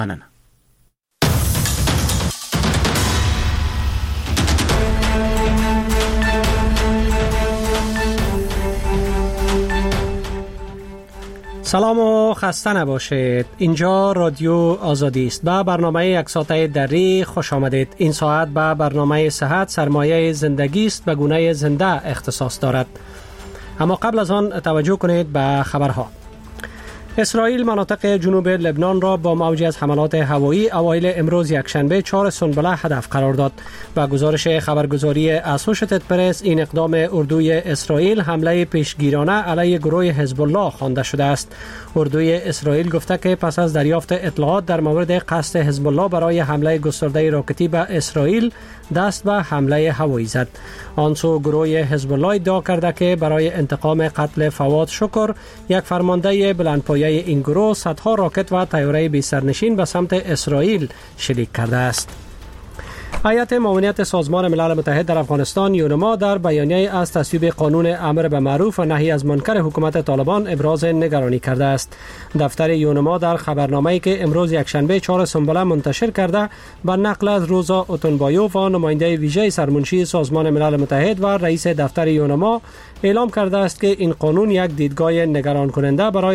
سلام و خسته نباشید. اینجا رادیو آزادی است. به برنامه یک ساعته دری خوش آمدید. این ساعت به برنامه صحت سرمایه زندگی است به گونه زنده اختصاص دارد. اما قبل از آن توجه کنید به خبرها. اسرائیل مناطق جنوب لبنان را با موجی از حملات هوایی اوایل امروز یکشنبه 4 سنبله هدف قرار داد. با گزارش خبرگزاری اسوشیتد پرس این اقدام اردوی اسرائیل حمله پیشگیرانه علیه گروه حزب الله خوانده شده است. اردوی اسرائیل گفته که پس از دریافت اطلاعات در مورد قصد حزب الله برای حمله گسترده راکتی به اسرائیل دست به حمله هوایی زد. آنسو گروه حزب الله ادعا کرده که برای انتقام قتل فواد شکر، یک فرمانده بلندپایه این گروه، صدها راکت و طیاره بی سرنشین به سمت اسرائیل شلیک کرده است. هیئت معاونت سازمان ملل متحد در افغانستان یونما در بیانیه از تصویب قانون امر به معروف و نهی از منکر حکومت طالبان ابراز نگرانی کرده است. دفتر یونما در خبرنامه‌ای که امروز یکشنبه 4 سنبله منتشر کرده با نقل از روزا اوتونبایوف و نماینده ویژه سرمنشی سازمان ملل متحد و رئیس دفتر یونما اعلام کرده است که این قانون یک دیدگاه نگران کننده برای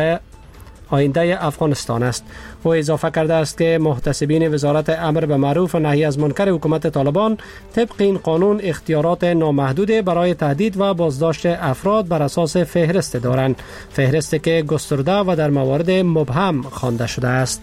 آینده افغانستان است. او اضافه کرده است که محتسبین وزارت امر به معروف و نهی از منکر حکومت طالبان طبق این قانون اختیارات نامحدود برای تهدید و بازداشت افراد بر اساس فهرست دارند، فهرستی که گسترده و در موارد مبهم خوانده شده است.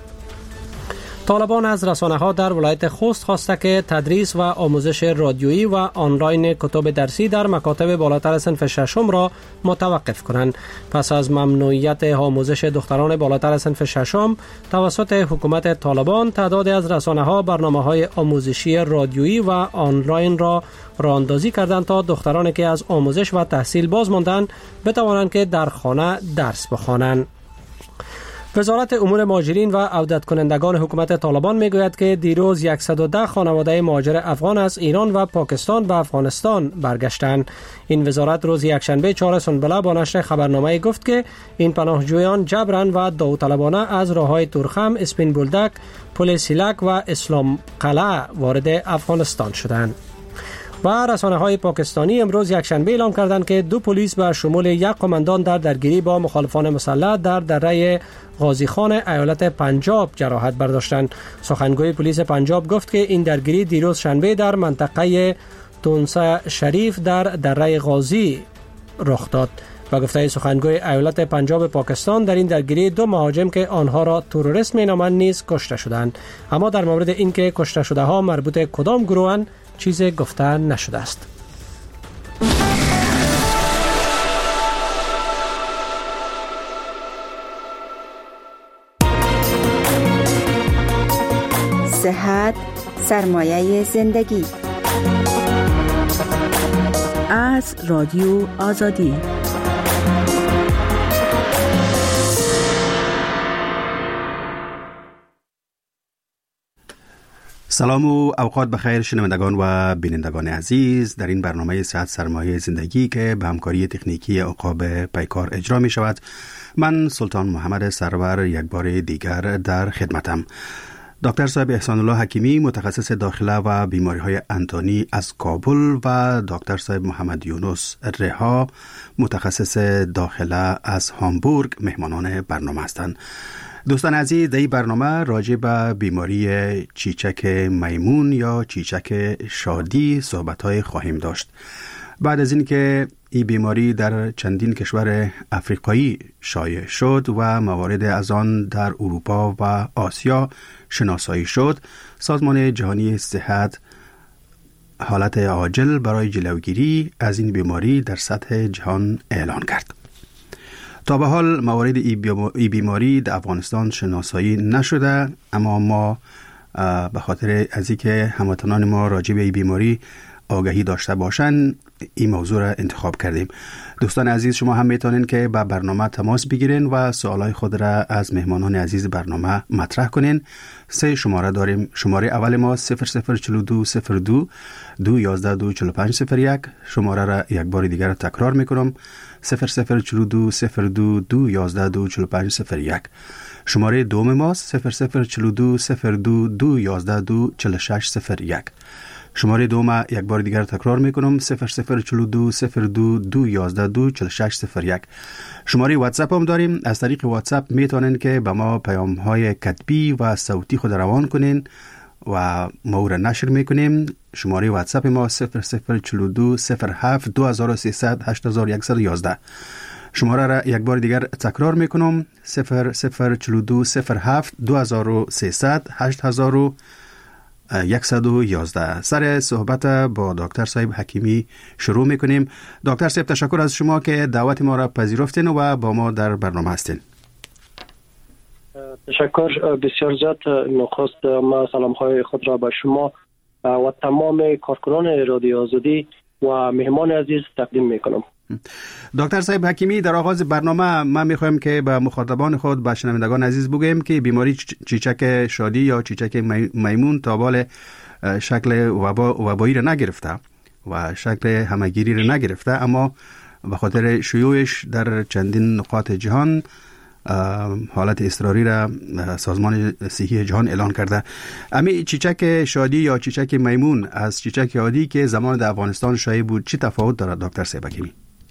طالبان از رسانه‌ها در ولایت خوست خواسته که تدریس و آموزش رادیویی و آنلاین کتب درسی در مکاتب بالاتر صنف ششم را متوقف کنند. پس از ممنوعیت آموزش دختران بالاتر صنف ششم توسط حکومت طالبان، تعدادی از رسانه‌ها برنامه‌های آموزشی رادیویی و آنلاین را راه‌اندازی کردند تا دخترانی که از آموزش و تحصیل باز ماندند بتوانند که در خانه درس بخوانند. وزارت امور مهاجرین و عودت کنندگان حکومت طالبان میگوید که دیروز 110 خانواده مهاجر افغان از ایران و پاکستان به افغانستان برگشتند. این وزارت روز یکشنبه 4 سنبله با نشر خبرنامه گفت که این پناهجویان جبران و داوطلبانه از راههای تورخم، اسپین بولدک، پل سیلک و اسلام قلعه وارد افغانستان شدند. و رسانه‌های پاکستانی امروز یکشنبه اعلام کردند که 2 پلیس به شمول 1 قماندان در درگیری با مخالفان مسلح در دره غازی خان ایالت پنجاب جراحت برداشتند. سخنگوی پلیس پنجاب گفت که این درگیری دیروز شنبه در منطقه تونسا شریف در دره غازی رخ داد. و گفته سخنگوی ایالت پنجاب پاکستان در این درگیری 2 مهاجم که آنها را تروریست مینامند نیز کشته شدند. اما در مورد اینکه کشته شده ها مربوط کدام گروهند چیزی گفته نشده است. صحت سرمایه زندگی از رادیو آزادی. سلام و اوقات بخیر شنوندگان و بینندگان عزیز. در این برنامه صحت سرمایه زندگی که به همکاری تکنیکی عقاب پیکار اجرا می شود، من سلطان محمد سرور یک بار دیگر در خدمتم. دکتر صاحب احسان الله حکیمی متخصص داخله و بیماری های انتانی از کابل و دکتر صاحب محمد یونس رها متخصص داخله از هامبورگ مهمانان برنامه هستند. دوستان عزیز، در این برنامه راجع به بیماری چیچک میمون یا چیچک شادی صحبت‌های خواهیم داشت. بعد از اینکه این بیماری در چندین کشور افریقایی شایع شد و موارد از آن در اروپا و آسیا شناسایی شد، سازمان جهانی صحت حالت عاجل برای جلوگیری از این بیماری در سطح جهان اعلان کرد. تا به حال موارد ای بیماری در افغانستان شناسایی نشده، اما ما به خاطر از اینکه هموطنان ما راجع به ای بیماری آگاهی داشته باشن این موضوع را انتخاب کردیم. دوستان عزیز، شما هم میتونین که با برنامه تماس بگیرین و سوالای خود را از مهمانان عزیز برنامه مطرح کنین. 3 شماره داریم. شماره اول ما 0042 02 211 24501. شماره را یک بار دیگر تکرار میکنم 0042 02 211 24501. شماره دوم ما 0042 02 211 24601. شماره دوم یک بار دیگر تکرار میکنم 0042 02 211 24601. شماره واتساپ هم داریم. از طریق واتساپ میتونین که به ما پیام های کتبی و صوتی خود روان کنین و ما او را نشر میکنیم. شماره واتساپ ما 0042 07 2300 8111. شماره را یک بار دیگر تکرار میکنم 0042 07 2300 8111. سر صحبت با دکتر صاحب حکیمی شروع میکنیم. دکتر صاحب، تشکر از شما که دعوت ما را پذیرفتین و با ما در برنامه هستین. تشکر بسیار زیاد. نخست ما سلام های خود را به شما و تمام کارکنان رادیو آزادی و مهمان عزیز تقدیم میکنم. دکتر صاحب حکیمی، در آغاز برنامه ما میخوایم که به مخاطبان خود، به شنوندگان عزیز بگوییم که بیماری چیچک شادی یا چیچک میمون تا بال شکل وبایی را نگرفته و شکل همگیری را نگرفته، اما به خاطر شیوعش در چندین نقاط جهان حالت اضطراری را سازمان صحی جهان اعلان کرده. امی چیچک شادی یا چیچک میمون از چیچک عادی که زمان در افغانستان شایع بود چی تفاوت دارد دکتر صاحب حکیمی؟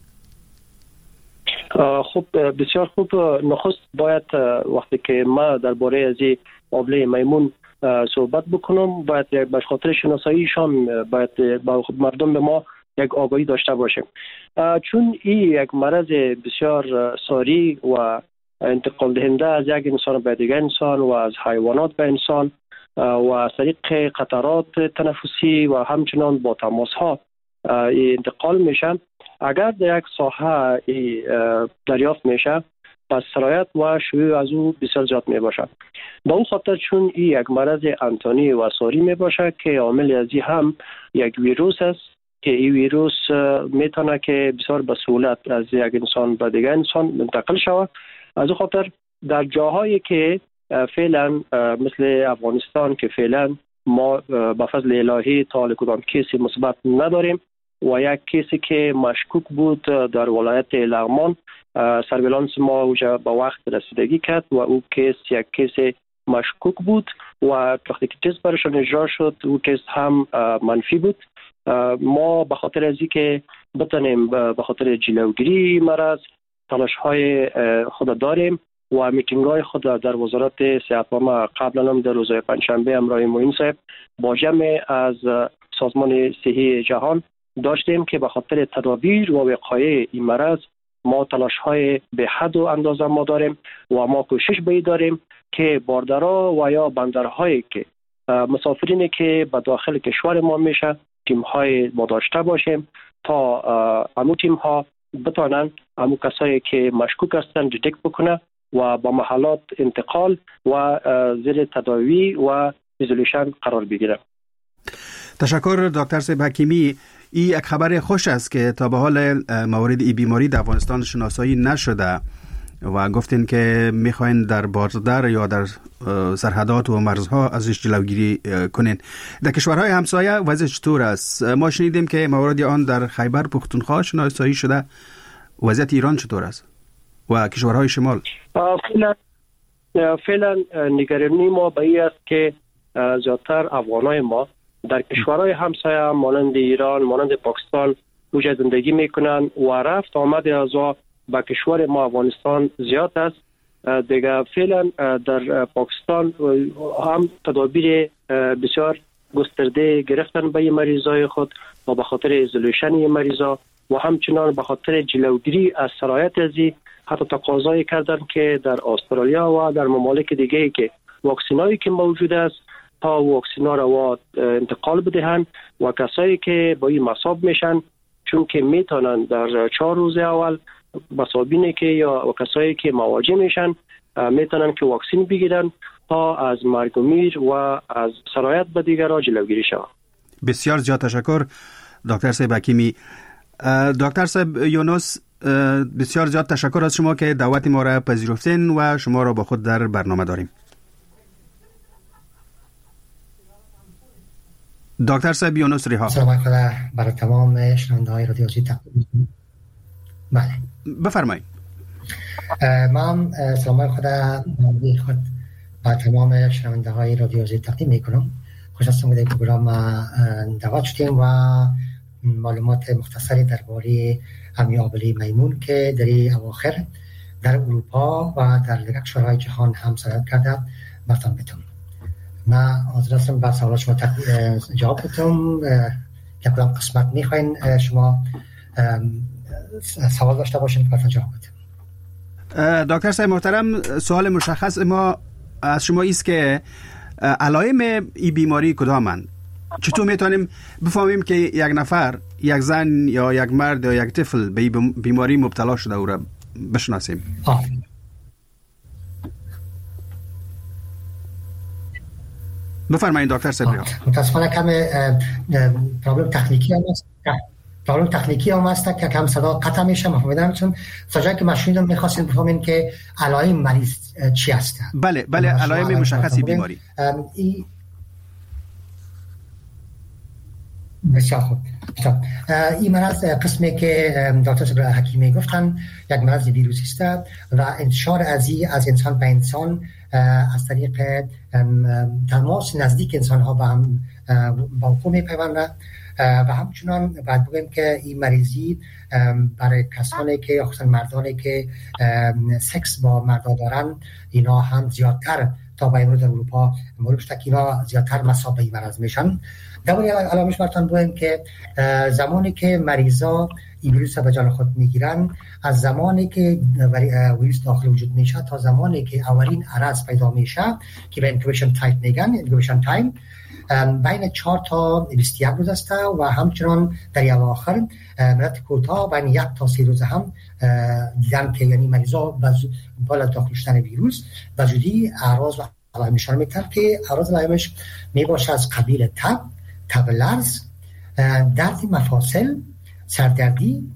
خب بسیار خوب. نخست باید وقتی که ما درباره از معامله میمون صحبت بکنم، باید به خاطر شناساییشان باید با مردم به ما یک آگاهی داشته باشیم، چون این یک مرض بسیار ساری و انتقال دهنده از یک انسان به دیگر انسان و از حیوانات به انسان و از طریق قطرات تنفسی و همچنان با تماس ها انتقال میشه. اگر در یک ساحه دریافت میشه، پس سرایت و شیوع از او بسیار زیاد می باشد. با اون خاطر چون این یک مرض انتانی و ساری می باشد که عامل از این هم یک ویروس است که این ویروس میتونه که بسیار به سهولت از یک انسان به دیگر انسان منتقل شود. از اون خاطر در جاهایی که فعلا مثل افغانستان که فعلا ما به فضل الهی تا کدام کیسی مثبت نداریم و یک کیسی که مشکوک بود در ولایت لغمان، سرویلانس ما اوجا به وقت رسیدگی کرد و او کیس یک کیس مشکوک بود و وقتی که تست برشان اجرا شد او کیس هم منفی بود. ما به خاطر از اینکه بتانیم به خاطر جلوگیری مرض تلاش های خود داریم و میتینگ های خود در وزارت صحت ما قبلا هم در روز پنجشنبه همراه معین صاحب با جمع از سازمان صحی جهان داشتیم که به خاطر تدابیر و وقایع این مرض ما تلاش های به حد و اندازه ما داریم و ما کوشش به داریم که باردرها و یا بندرهایی که مسافرینی که به داخل کشور ما میشه تیم های ما داشته باشیم تا امو تیم ها بتانن امو کسایی که مشکوک هستن دیتکت بکنه و با محلات انتقال و زیر تداوی و ایزولیشن قرار بگیره. تشکر دکتر صاحب حکیمی. این یک خبر خوش است که تا به حال موارد این بیماری در افغانستان شناسایی نشده و گفتین که میخواین در باردر یا در سرحدات و مرزها ازش جلوگیری کنین. در کشورهای همسایه وضع چطور است؟ ما شنیدیم که موارد آن در خیبر پختونخوا شناسایی شده. وضعیت ایران چطور است و کشورهای شمال؟ فعلا نگرانی ما به این است که زیادتر افغانای ما در کشورهای همسایه مانند ایران، مانند پاکستان اوجا زندگی میکنن و رفت آمد از به کشور ما افغانستان زیاد است. دیگه فعلا در پاکستان هم تدابیر بسیار گسترده گرفتن به مریضای خود و به خاطر ایزولیشن مریضا و همچنان به خاطر جلوگیری از سرایت ازی حتی تقاضای کردن که در استرالیا و در ممالک دیگه که واکسینایی که موجود است تا واکسینا را انتقال بدهند و کسایی که با این مصاب میشن چون که میتونن در 4 روز اول مصابینی که یا کسایی که مواجه میشن میتونن که واکسین بگیرن تا از مرگ و میر و از سرایت به دیگران جلوگیری شود. بسیار زیاد تشکر دکتر صاحب حکیمی. دکتر صاحب یونس، بسیار زیاد تشکر از شما که دعوت ما را پذیرفتین و شما را با خود در برنامه داریم. دکتر صاحب یونس ریحا. سلام خدا برای تمام شنونده‌های رادیو آزادی تقدیم می‌کنم. بله بفرمایید. من سلام خدا خود با تمام شنونده‌های رادیو آزادی تقدیم می‌کنم. خوش هستم که در پروگرام دعوت شدیم و معلومات مختصری درباره همین آبله میمون که در اواخر در اروپا و در دیگر کشورهای جهان هم صدر کرده براتون بتونم. من حاضر هستم بر سوالات شما جواب بدم. که کدام قسمت میخواین شما سوال داشته باشین که براتون جواب بدم. دکتر صاحب محترم، سوال مشخص ما از شما است که علائم این بیماری کدامند؟ چطور میتونیم بفهمیم که یک نفر، یک زن یا یک مرد یا یک طفل به بیماری مبتلا شده او را بشناسیم؟ بفرمایید دکتر صبری. متاسفانه کم پرابلم تکنیکی هم است. پرابلم تکنیکی هم است که کم صدا قطع میشه. مفهومیدم چون تا جایی که مشهودم میخواستیم بفهمیم که علائم مریض چی هست. بله علائم مشخصی بیماری. بسیار خوب. این مرض قسمی که دکتر صبری حکیمی گفتن یک مرض ویروسی است و انتشار از انسان به انسان از طریق تماس نزدیک انسان ها با هم با وقوع میپیونده و همچنان باید بگیم که این مریضی برای کسانی که خصوصا مردانی که سکس با مردا دارن اینا هم زیادتر تا به امروز در اروپا معلوم شده که اینا زیادتر مصاب به این مرض میشن. دوباره علامش براتون بگیم که زمانی که مریضا این ویروس به جان خود میگیرن، از زمانی که ویروس داخل وجود میشه تا زمانی که اولین عرض پیدا میشه که به انکوبیشن تایم میگن، انکوبیشن تایم بین 4 تا 21 روز است و همچنان در اواخر مدت کوتاه بین 1 تا 3 روز هم دیدن که یعنی مریضا بالا داخل شدن ویروس و زودی اعراض و علائمش رو میتن که اعراض علائمش میباشه از قبیل تب لرز، درد مفاصل، سردردی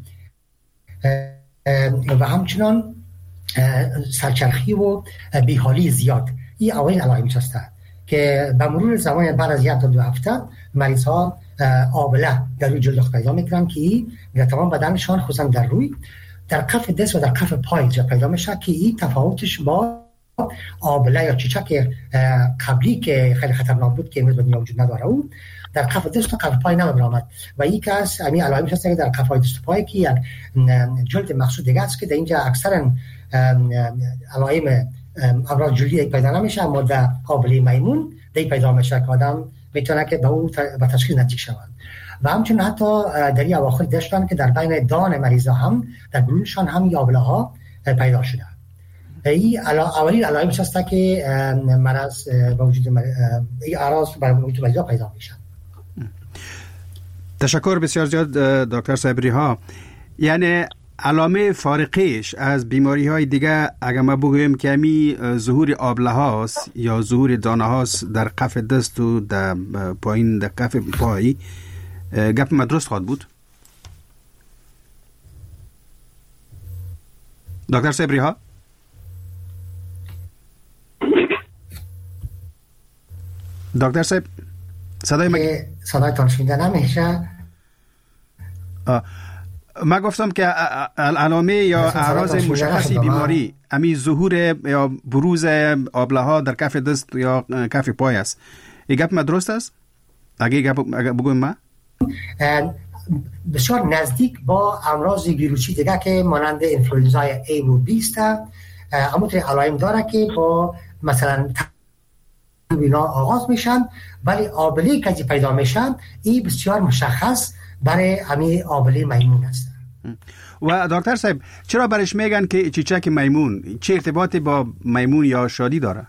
و همچنان سرچرخی و بیحالی زیاد. این اولین علائمش است که به مرور زمان بعد از 1 تا 2 هفته مریض ها آبله در روی جلد پیدا میکنن که این در تمام بدنشان خصوصا در روی، در کف دست و در کف پای پیدا میشه که این تفاوتش با آبله یا چیچک قبلی که خیلی خطرناک بود که امروز به دنیا وجود نداره او در کف دست و کف پای نمی آمد و یک از همین علائمش هست که در کف دست و پای که یک جلد مخصوص دیگه است که در اینجا اکثرا علائم امراض جلدی پیدا نمیشه، اما در آبله میمون دی پیدا میشه که آدم میتونه که به تشخیص نزدیک شود. و همچنین حتی در این اواخر داشتن که در بین دان مریضا هم در برونشان هم آبله ها پیدا شده. این اولین علائمش هست که مرض با وجود این اعراض برای وجود مریضا پیدا میشن. تشکر بسیار زیاد دکتر صبری ها. یعنی علامه فارقیش از بیماری های دیگه اگر ما بگویم که همی ظهور آبله هاست یا ظهور دانه هاست در کف دست و در پایین در کف پای، گپ ما درست خواهد بود؟ دکتر صبری ها؟ دکتر صاحب صدای تان شنیده نمیشه. من گفتم که علامه یا اعراض مشخصی بیماری امی ظهور یا بروز آبله ها در کف دست یا کف پای است. این گپ ما درست است؟ اگه بگویم ما بسیار نزدیک با امراض ویروسی دیگه که مانند انفلوئنزای A و B است، اما علائم داره که با مثلا اینا آغاز میشن، ولی آبله که پیدا میشن این بسیار مشخص برای همین آبله میمون است. و دکتر صاحب چرا برش میگن که چیچک میمون؟ چه ارتباطی با میمون یا شادی داره؟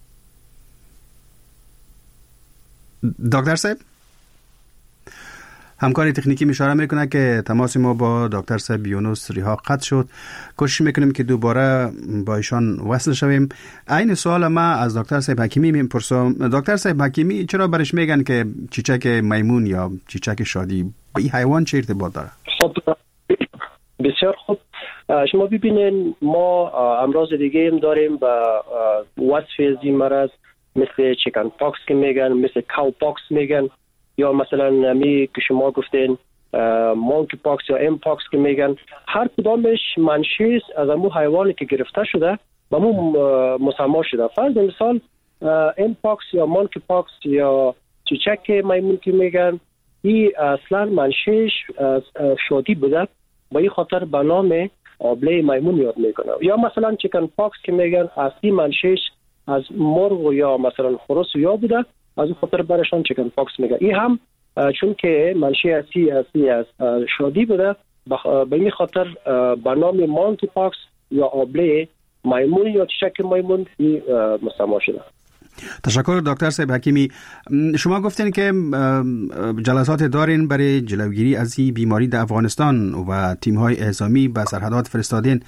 دکتر صاحب همکاری تکنیکی اشاره میکنه که تماس ما با دکتر صاحب یونس ریحا قطع شد. کوشش میکنیم که دوباره با ایشان وصل شویم. این سوال ما از دکتر صاحب حکیمی میپرسم. دکتر صاحب حکیمی چرا برش میگن که چیچک میمون یا چیچک شادی با این حیوان چه ارتباط داره؟ خب بسیار خوب. شما ببینین ما امراض دیگه هم داریم با وصف از این مرض، مثل چیکن پاکس که میگن، مثل کاو پاکس میگن، یا مثلا می که شما گفتین مونکی پاکس یا ام پاکس که میگن. هر کدامش منشأ از همون حیوانی که گرفته شده و همون مسمى شده. فرض مثال ام پاکس یا مونکی پاکس یا چیچک میمون که میگن، این اصلا منشأش شادی بوده، با این خاطر به نام آبله میمون یاد میکنه. یا مثلا چیکن پاکس که میگن اصلی منشأش از مرغ یا مثلا خروس یا بوده، از این خاطر برشان چیکن پاکس میگن. این هم چون که منشأ اصلی از شادی بوده، به این خاطر به نام مونکی پاکس یا آبله میمون یا چیچک میمون مسمى شده. تشکر دکتر صاحب حکیمی. شما گفتین که جلسات دارین برای جلوگیری از این بیماری در افغانستان و تیم‌های اعزامی به سرحدات فرستادین.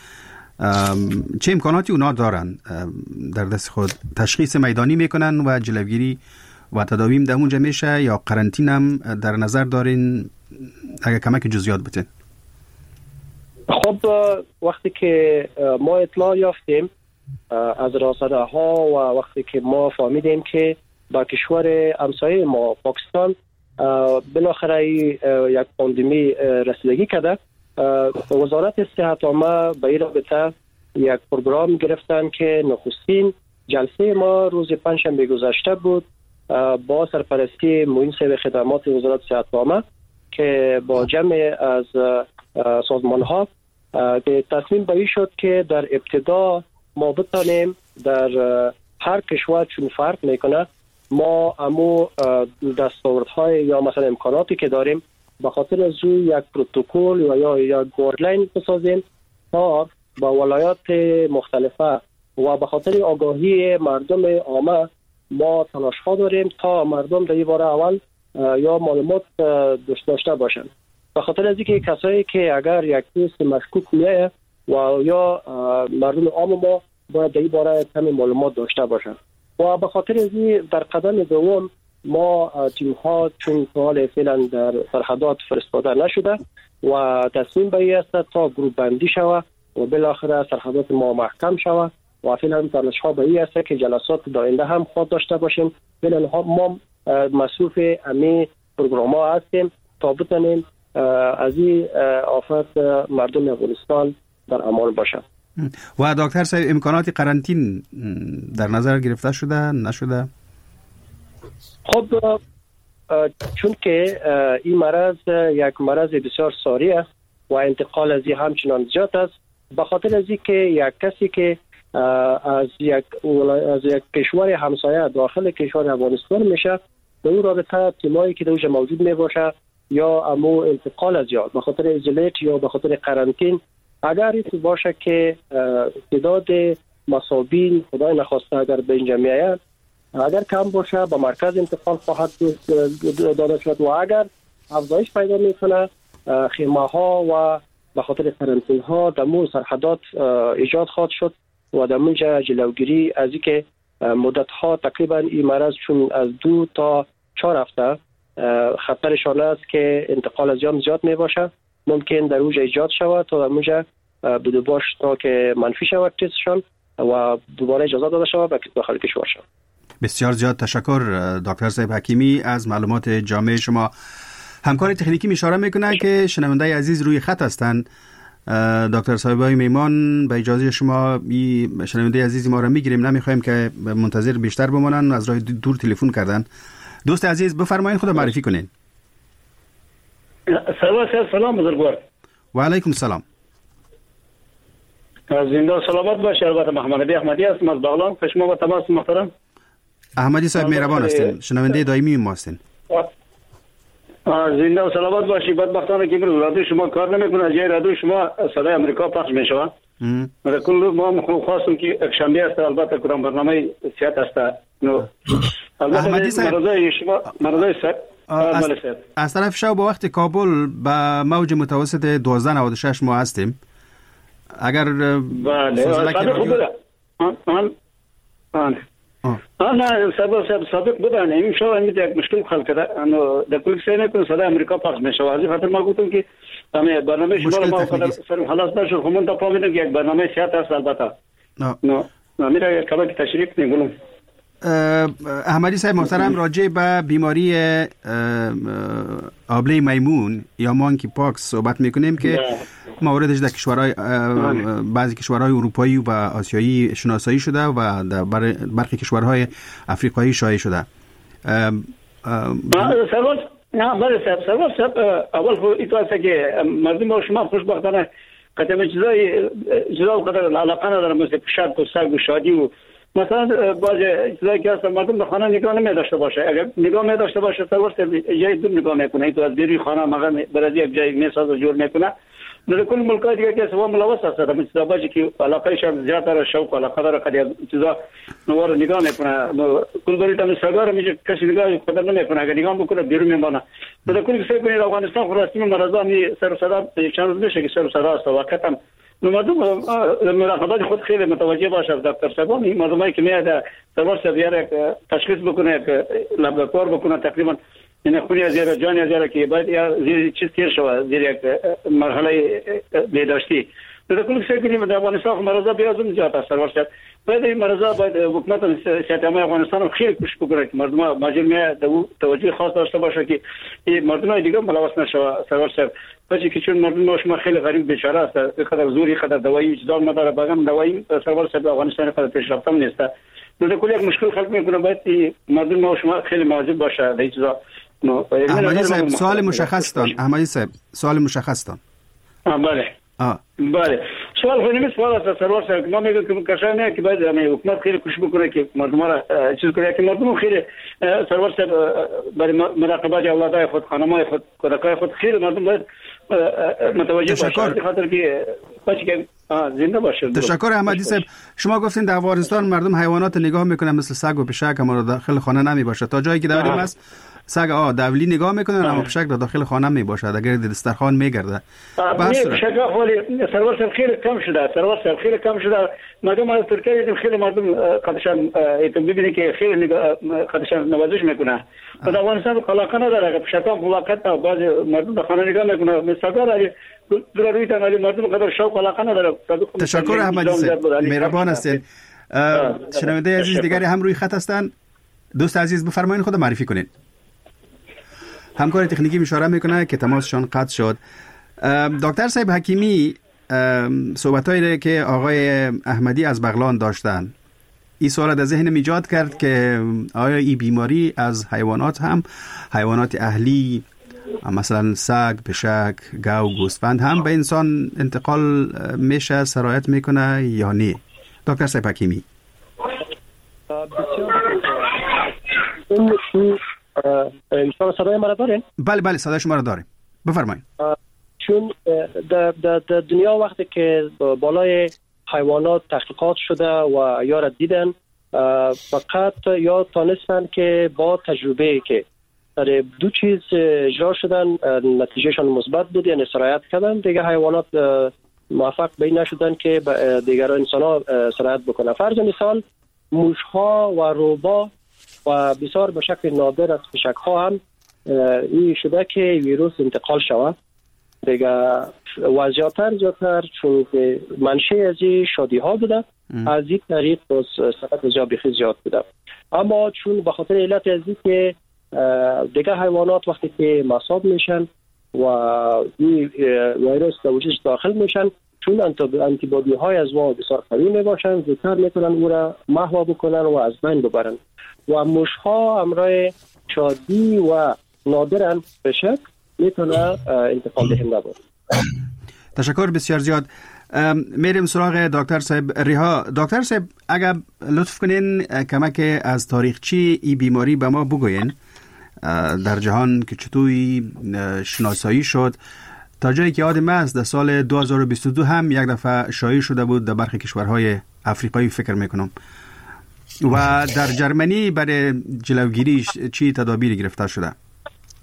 چه امکاناتی اونا دارن در دست خود؟ تشخیص میدانی میکنن و جلوگیری و تداویم در اونجا میشه یا قرنطینه هم در نظر دارین؟ اگه کمک جزئیات بتین. خب وقتی که ما اطلاع یافتیم از راسده ها و وقتی که ما فهمیدیم که با کشور همسایه ما پاکستان بالاخره یک پاندمی رسیدگی کرده، وزارت صحت عامه به این رابطه یک پروگرام گرفتن که نخستین جلسه ما روز پنجشنبه گذشته بود با سرپرستی معین صاحب خدمات وزارت صحت عامه که با جمع از سازمان ها که تصمیم به این شد که در ابتدا ما بتانیم در هر کشور چون فرق میکنه ما امو دستاوردهای یا مثلا امکاناتی که داریم به خاطر از یک پروتکل یا یک گایدلاین بسازیم تا با ولایات مختلفه و به خاطر آگاهی مردم عامه ما تلاش‌ها داریم تا مردم در این باره اول یا معلومات داشته باشند. به خاطر از اینکه کسایی که اگر یک کیس مشکوک میاد و یا مردم عام ما باید در این باره کمی معلومات داشته باشند. و به خاطر از این در قدم دوم ما تیم ها چون حال فعلا در سرحدات فرستاده نشده و تصمیم به این است تا گروه بندی شود و بالاخره سرحدات ما محکم شود و فعلا تلاش ها به این است که جلسات داینده هم خود داشته باشیم. فعلا ما مصروف امی پروگرام ها هستیم تا بتونیم از این آفت مردم افغانستان در امان باشد. و دکتر صاحب امکانات قرنطین در نظر گرفته شده نشده؟ خب چون که این مرض یک مرض بسیار ساری است و انتقال از این همچنان زیاد است، به خاطر از اینکه یک کسی که از یک کشور همسایه داخل کشور افغانستان میشه، به اون رابطه تیمایی که دوجه موجود میباشه یا امو انتقال از یاد به خاطر ایزولیت یا به خاطر قرنطین، اگر این باشه که تعداد مصابین خدای نخواسته اگر به اینجا میآید اگر کم باشه به مرکز انتقال خواهد داده شد و اگر افزایش پیدا میکنه خیمه ها و به خاطر قرنطین ها در مون سرحدات ایجاد خواهد شد و در منجا جلوگیری از اینکه مدت ها تقریبا این مرض چون از 2 تا 4 هفته خطرشان است که انتقال از جام زیاد می باشه، ممکن در اوج ایجاد شود تا در منجا بدو باش تا که منفی شود تستشان و دوباره اجازه داده شود به داخل کشور شود. بسیار زیاد تشکر دکتر صاحب حکیمی از معلومات جامع شما. همکار تکنیکی اشاره میکنه که شنونده عزیز روی خط هستند. دکتر صاحبای میمان به اجازه شما شنونده عزیز ما را میگیریم، نمیخوایم که منتظر بیشتر بمانن، از راه دور تلفن کردن. دوست عزیز بفرمایید خود معرفی کنین. سلام بزرگوار. و علیکم السلام. زنده و سلامت باشید. البته محمد علی احمدی هستم از بغلان. شما با تماس محترم. احمدی صاحب مهربان هستین، شنونده دائمی ما هستین. زنده و سلامت باشید. بدبختانه که امروز رادیو شما کار نمیکنه، از جای رادیو شما صدای امریکا پخش میشه. من کل ما خواستم که یک شنبه است، البته کدام برنامه صحت است. البته احمدی صاحب از طرف شب با وقت کابل به موج متوسط 1296 ما هستیم. اگر نه سابق بودن این شو این یک مشکل خلق کرده. انا در کل سینه کن صدای امریکا پخش میشه. از خاطر ما گفتم که همه برنامه شما ما سر خلاص نشد. همون تا فهمیدم که یک برنامه سیاست است البته. نه میره کلا که تشریف نمیگم. احمدی صاحب محترم، راجع به بیماری آبله میمون یا مانکی پاکس صحبت میکنیم که موردش در کشورهای بعضی کشورهای اروپایی و آسیایی شناسایی شده و در برخی کشورهای افریقایی شایع شده. اول ایتو است که مردم شما خوشبختانه قدم چیزای قدر علاقه ندارن، مثل شرط و سگ و شادی و مثلا باز چیزایی که هست مردم به خانه نگاه نمی داشته باشه. اگر نگاه می داشته باشه سرورس جای دور نگاه میکنه. تو از بیروی خانه مگر برای یک جای میساز و جور میکنه. در کل ملکات دیگه که سوا ملوث هست. مثل چیزا که علاقه شب زیادتر شوق علاقه داره قدر چیزا نوار نگاه میکنه. کل بری تام سرگار میشه کسی نگاه قدر نمیکنه. اگر نگاه بکنه بیرون میمونه. در کل فکر کنید افغانستان خلاصی مرزا می سر صدا چند روز میشه که سر صدا است واقعا مردم مراقبت خود خیلی متوجه باشه. دکتر صاحب این مردمی که میاد سرورس بیاره تشخیص بکنه که لابراتوار بکنه تقریبا این خونی از زیر جانی از زیر که باید یا زیر چیز تیر شود زیر یک مرحله بیداشتی. در کل فکر کنیم در افغانستان مرزا بیازم زیاد است. سرورس باید این مرزا باید حکومت سیاست افغانستان خیلی کوشش بکنه که مردم ماجر میاد توجه خاص داشته باشه که این مردم دیگه ملوث نشه. سرورس بچه که چون مردم شما خیلی غریب بیچاره است. قدر زوری قدر دوایی چیزا نداره. باگم دوایی سرورس افغانستان قدر پیشرفته نیست. در کل یک مشکل خلق میکنه. باید مردم شما خیلی مواظب باشه در چیزا. احمدی صاحب سوال مشخصتان. احمدی صاحب سوال مشخصتان. بله. بله سوال خیلی نیست. سوال است سرورس ما میگم که کشانه که باید حکومت خیلی کوشش بکنه که مردم را چیز کنه که مردم خیلی سرورس برای مراقبت اولادای خود خانمای خود کودکای خود خیلی مردم باید متوجه باشه. خاطر که بچه که زنده باشه. تشکر احمدی صاحب. شما گفتین در افغانستان مردم حیوانات نگاه میکنن مثل سگ و پشک، اما داخل خانه نمی باشه. تا جایی که داریم است سگ دولی نگاه میکنن اما پشک در داخل خانه می باشد. اگر دسترخوان میگرده پشک خالی سرورس خیلی کم شده. سرورس خیلی کم شده. مردم از ترکیه خیلی مردم خودشان ایتون ببینید که خیلی خودشان نوازش میکنه. در افغانستان علاقه نداره. پشکان فلاکت بعض مردم در خانه نگاه میکنه. مثلا ضروری تنالی مردم قدر شوق علاقه نداره. تشکر احمدی صاحب، مهربان هستید. شنونده عزیز دیگری هم روی خط هستند. دوست عزیز بفرمایید خود معرفی کنید. همکار تکنیکی اشاره میکنه که تماسشان قطع شد. دکتر صاحب حکیمی صحبتایی که آقای احمدی از بغلان داشتن این سوال در ذهنم ایجاد کرد که آیا این بیماری از حیوانات هم حیوانات اهلی مثلا سگ، پشک، گاو، گوسفند هم به انسان انتقال میشه سرایت میکنه یا نه؟ دکتر صاحب حکیمی انسان صدای مرا دارین؟ بله صدای شما را داریم، بفرمایید. چون در دنیا وقتی که بالای حیوانات تحقیقات شده و یا را دیدن فقط یا تانستن که با تجربه که در دو چیز اجرا شدن نتیجهشان مثبت بود یعنی سرایت کردن، دیگه حیوانات موفق به این نشدن که دیگر انسان ها سرایت بکنن. فرض مثال موشها و روبا و بسیار به شکل نادر از پشک ها هم این شده که ویروس انتقال شود دیگه و زیادتر چون که منشه از این شادی ها بوده از این طریق باز سبب زیابیخی زیاد بوده. اما چون به خاطر علت از این که دیگه حیوانات وقتی که مصاب میشن و این ویروس در وجودش داخل میشن چون انتیبادی های از ما بسیار قوی میباشن زودتر میتونن او را محو بکنن و از بین ببرن و موشها همراه شادی و نادرن بشک میتونه انتقال دهنده بود. تشکر بسیار زیاد. میریم سراغ دکتر صاحب ریها. دکتر صاحب اگر لطف کنین کمک از تاریخچی این بیماری به ما بگوین در جهان که چطور شناسایی شد. تا جایی که یادم است در سال 2022 هم یک دفعه شایع شده بود در برخی کشورهای افریقایی فکر میکنم و در جرمنی برای جلوگیری چی تدابیری گرفته شده؟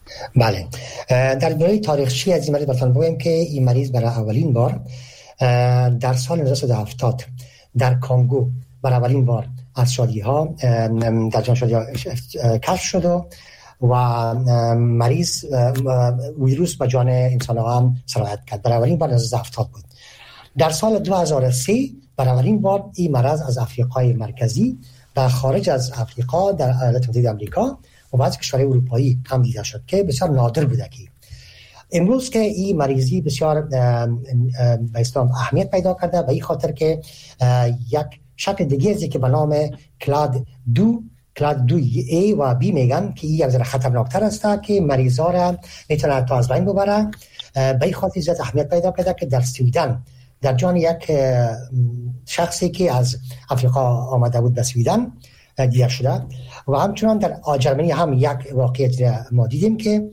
بله، در دوره تاریخچه از این مریض براتون بگم که این مریض برای اولین بار در سال 1970 در کنگو برای اولین بار از شادی ها در جان شادی ها کشف شد و مریض ویروس به جان انسان ها هم سرایت کرد. برای اولین بار 1970 بود. در سال 2003 برای اولین بار این مرض از افریقای مرکزی و خارج از افریقا در ایالات متحده آمریکا و بعضی کشورهای اروپایی هم دیده شد که بسیار نادر بوده. که امروز که این مریضی بسیار به اسلام اهمیت پیدا کرده به این خاطر که یک شکل دیگه ازی که به نام کلاد دو A و B میگن که این یک ذره خطرناکتر است که مریضا را میتونه تا از بین ببره. به این خاطر زیاد اهمیت پیدا کرده که در سویدن در جان یک شخصی که از افریقا آمده بود به سویدن دیده شده و همچنان در جرمنی هم یک واقعیت ما دیدیم که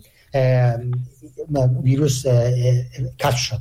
ویروس کشف شد.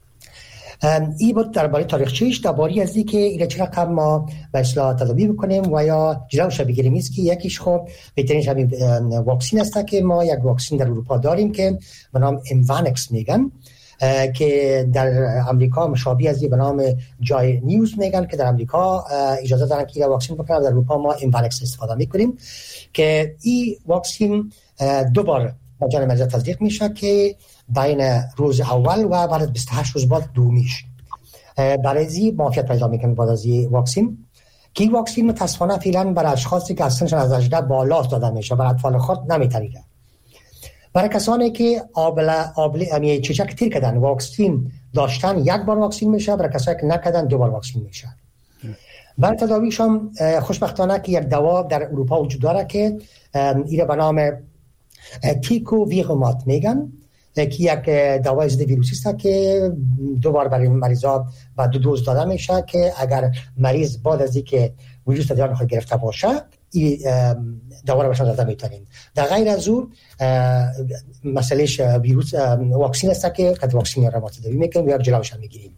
این بود درباره تاریخچه‌اش. درباره از اینکه اینا چه رقم ما به اصطلاح تداوی بکنیم و یا جلوش بگیریم است که یکیش خب بهترینش همین واکسین است که ما یک واکسین در اروپا داریم که به نام اموانکس میگن که در امریکا مشابه از به نام جای نیوز میگن که در امریکا اجازه دارن که واکسین بکنن. در اروپا ما اموانکس استفاده میکنیم که این واکسین دوبار با جان مریض تصدیق میشه که بین روز اول و بعد از 28 روز بعد دومیش برای زی معافیت پیدا میکنه بعد از این واکسین. که این واکسین متاسفانه فعلا برای اشخاصی که سنشون از 18 بالا داده میشه، برای اطفال خرد نمیتونه. برای کسانی که یعنی چشک تیر کردن واکسین داشتن یک بار واکسین میشه، برای کسانی که نکردن دو بار واکسین میشه. برای تداویشون خوشبختانه که یک دوا در اروپا وجود داره که این به نام تیکو ویرومات میگن که یک دوای ضد ویروسی است که دو بار برای مریضا با 2 دوز داده میشه که اگر مریض بعد از اینکه ویروس در جان خود گرفته باشه این دوا رو بهش داده میتونیم. در غیر از اون مسئلهش ویروس واکسین است که قد واکسین رو تداوی میکنیم یا جلوش میگیریم.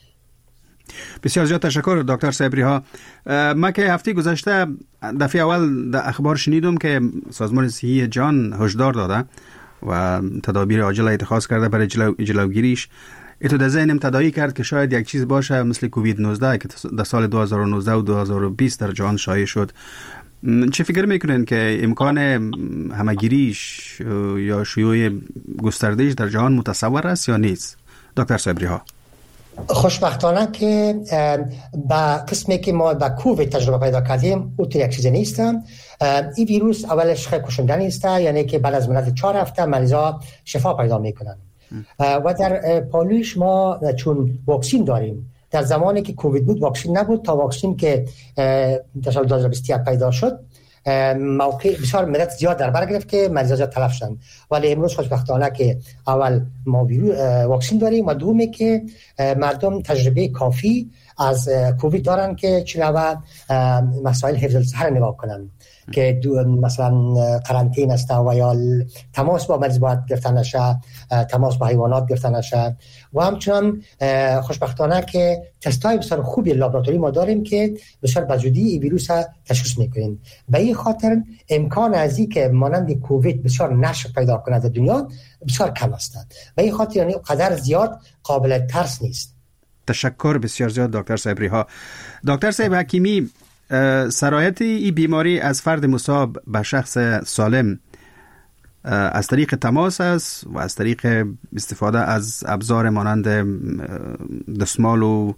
بسیار زیاد تشکر دکتر صبری ها. ما که هفته گذشته دفعه اول در اخبار شنیدم که سازمان صحی جهان هشدار داده و تدابیر عاجل اتخاذ کرده برای جلوگیریش. اتو در ذهنم تداعی کرد که شاید یک چیز باشه مثل کووید 19 که در سال 2019 و 2020 در جهان شایع شد. چه فکر میکنین که امکان همگیریش یا شیوع گستردهش در جهان متصور است یا نیست دکتر صبری ها؟ خوشبختانه که با قسمی که ما با کووید تجربه پیدا کردیم او یک چیز نیست. این ویروس اولش خیلی کشنده نیست، یعنی که بعد از مدت 4 هفته مریضا شفا پیدا میکنن و در پالوش ما چون واکسین داریم. در زمانی که کووید بود واکسین نبود تا واکسین که در سال 2021 پیدا شد موقع بسیار مدت زیاد در بر گرفت که مریضا زیاد تلف شدن. ولی امروز خوشبختانه که اول ما واکسین داریم و دومی که مردم تجربه کافی از کووید دارن که چنانچه مسائل حفظ الصحه نگاه کنن که مثلا قرنطینه است و یا تماس با مریض باید گرفته نشه، تماس با حیوانات گرفته نشه و همچنان خوشبختانه که تستای بسیار خوبی لابراتوری ما داریم که بسیار بزودی این ویروس تشخیص میکنیم. به این خاطر امکان از این که مانند کووید بسیار نشر پیدا کنه در دنیا بسیار کم است. به این خاطر یعنی قدر زیاد قابل ترس نیست. تشکر بسیار زیاد دکتر صبری ها. دکتر صاحب حکیمی، سرایت این بیماری از فرد مصاب به شخص سالم از طریق تماس است و از طریق استفاده از ابزار مانند دستمال و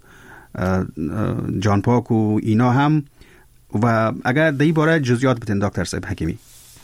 جانپاک و اینا هم، و اگر در این باره جزئیات بدین دکتر صاحب حکیمی.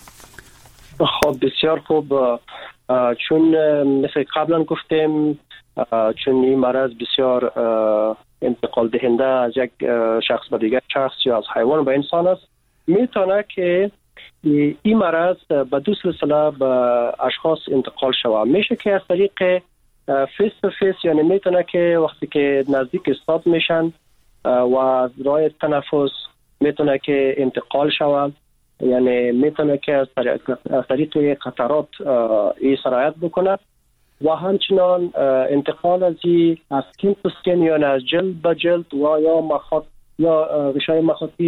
خب بسیار خوب. چون مثل قبلا گفتیم چون این مرض بسیار انتقال دهنده از یک شخص به دیگر شخص یا از حیوان به انسان است، میتونه که این مرض به 2 سلسله به اشخاص انتقال شود. میشه که از طریق فیس تو فیس، یعنی میتونه که وقتی که نزدیک استاد میشن و از راه تنفس میتونه که انتقال شود، یعنی میتونه که از طریق قطرات این سرایت بکنه و همچنان انتقال از سکین تو سکین، یعنی از جلد به جلد و یا مخاط یا غشای مخاطی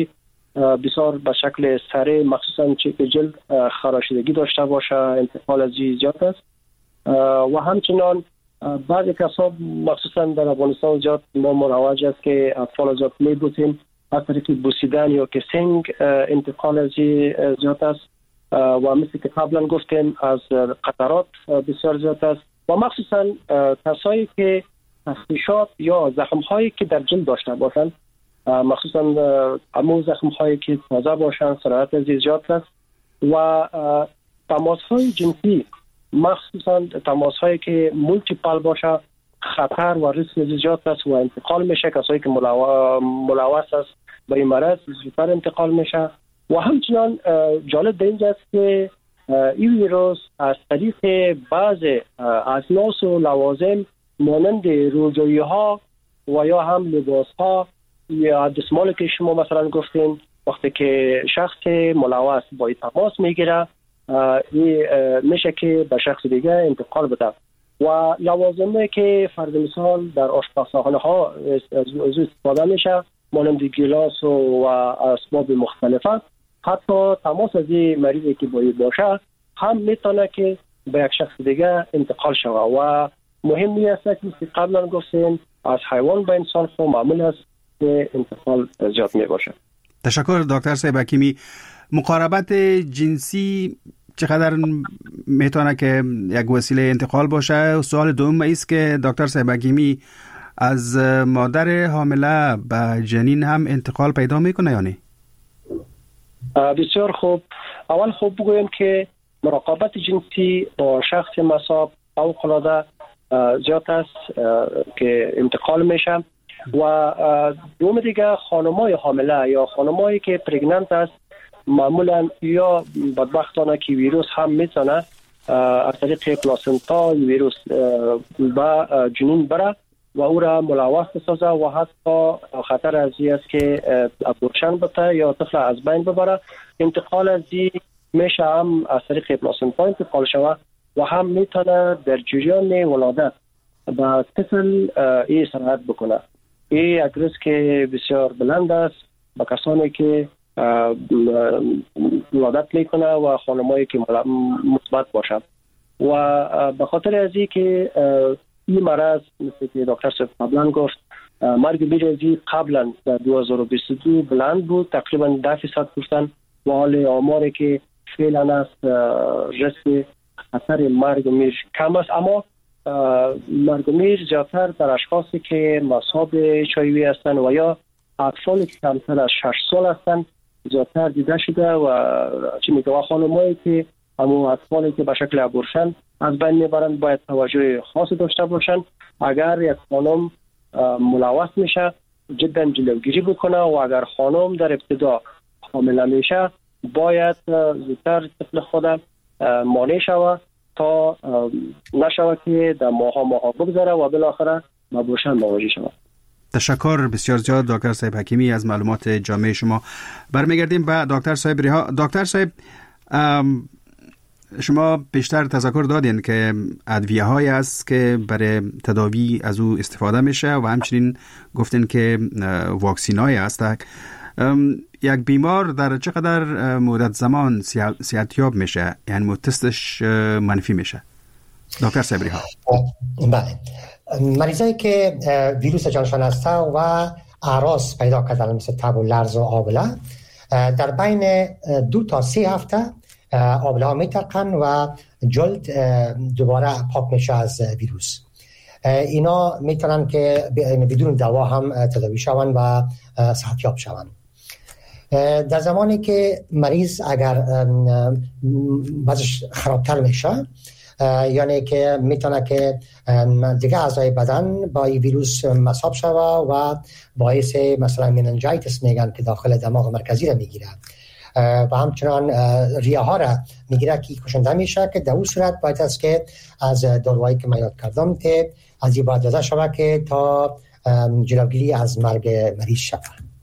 بسیار به شکل سریع، مخصوصا چیپ جلد خراشیدگی داشته باشه، انتقال از زیاد است. و همچنان بعضی کسا مخصوصا در افغانستان زیاد ما مروج است که اطفال زیاد میبوسیم از طریق بوسیدن یا کیسینگ انتقال از زیاد است و مثل که قبلا گفتیم از قطرات بسیار زیاد است و مخصوصا کسایی که تخشیشات یا زخم‌هایی که در جلد داشته باشند، مخصوصا امو زخم‌هایی که تازه باشند سرعت از زیاد است و تماس‌های جنسی، مخصوصا تماس‌هایی که مولتیپل باشه خطر و ریسک زیاد است و انتقال میشه. کسایی که ملوث است با این مرض زودتر انتقال میشه. و همچنان جالب به اینجاست که این ویروس از طریق بعض اجناس و لوازم مانند روجایی ها و یا هم لباس ها یا دستمالی که شما مثلا گفتین، وقتی که شخص ملوث با این تماس میگیره میشه که به شخص دیگه انتقال بده. و لوازمی که فرض مثال در آشپزخانه ها از استفاده میشه مانند گیلاس و اسباب مختلفه، حتی تماس از مریضی که باید باشه هم میتونه که به یک شخص دیگه انتقال شوه و مهم است که قبلا گفتیم از حیوان به انسان خو معمول است که انتقال زیاد می باشه. تشکر دکتر صاحب حکیمی. مقاربت جنسی چقدر میتونه که یک وسیله انتقال باشه؟ سوال دوم است که دکتر صاحب حکیمی از مادر حامله به جنین هم انتقال پیدا میکنه یا نه؟ بسیار خوب. اول خوب بگویم که مراقبت جنسی با شخص مصاب فوق‌العاده زیاد است که انتقال میشه. و دوم دیگه خانمای حامله یا خانمایی که پرگننت است معمولا یا بدبختانه که ویروس هم میتونه از طریق پلاسنتا ویروس به جنین بره و او را ملوث بسازه و حتی خطر از این است که ابورشن بته یا طفل از بین ببره. انتقال از این میشه هم از طریق پلاسنتا انتقال شوه و هم میتونه در جریان ولادت به طفل این سرایت بکنه. این یک ریسک بسیار بلند است با کسانی که ولادت میکنه و خانمایی که مثبت باشد. و به خاطر از این که این مرض مثل که دکتر صاحب قبلا گفت مرگ بیرزی قبلا در 2022 بلند بود، تقریبا 10% و حال آماری که فعلا است ریسک خطر مرگ میر کم است، اما مرگ میر زیادتر در اشخاصی که مصاب HIV هستند و یا اطفالی که کمتر از 6 سال هستند زیادتر دیده شده و چی میگه خانمایی که همون اطفالی که به شکل ابورشن از بین میبرند باید توجه خاصی داشته باشند. اگر یک خانم ملوث میشه جدا جلوگیری بکنه و اگر خانم در ابتدا حامله میشه باید زودتر طفل خود مانع شوه تا نشوه که در ماها بگذره و بالاخره ابورشن مواجه شود. تشکر بسیار زیاد دکتر صاحب حکیمی از معلومات جامع شما. برمیگردیم به دکتر صاحب ریحا. دکتر صاحب شما بیشتر تذکر دادین که ادویه هایی است که برای تداوی از او استفاده میشه و همچنین گفتین که واکسین هایی است. یک بیمار در چقدر مدت زمان صحتیاب میشه، یعنی تستش منفی میشه؟ دکتر صاحب ریحا. بله، مریضایی که ویروس جانشان هسته و اعراض پیدا کردن مثل تب و لرز و آبله در بین 2 تا 3 هفته آبله ها میترکن و جلد دوباره پاک میشه از ویروس. اینا میتونن که بدون دوا هم تداوی شون و صحتیاب شون. در زمانی که مریض اگر بعضش خرابتر میشه، یعنی که میتونه که دیگه اعضای بدن با این ویروس مصاب شوه و باعث مثلا مننجایتس میگن که داخل دماغ مرکزی را میگیره و همچنان ریه ها را میگیره که کشنده میشه، که در اون صورت باید است که از داروهایی که من یاد کردم که از این باید داده شوه که تا جلوگیری از مرگ مریض شوه.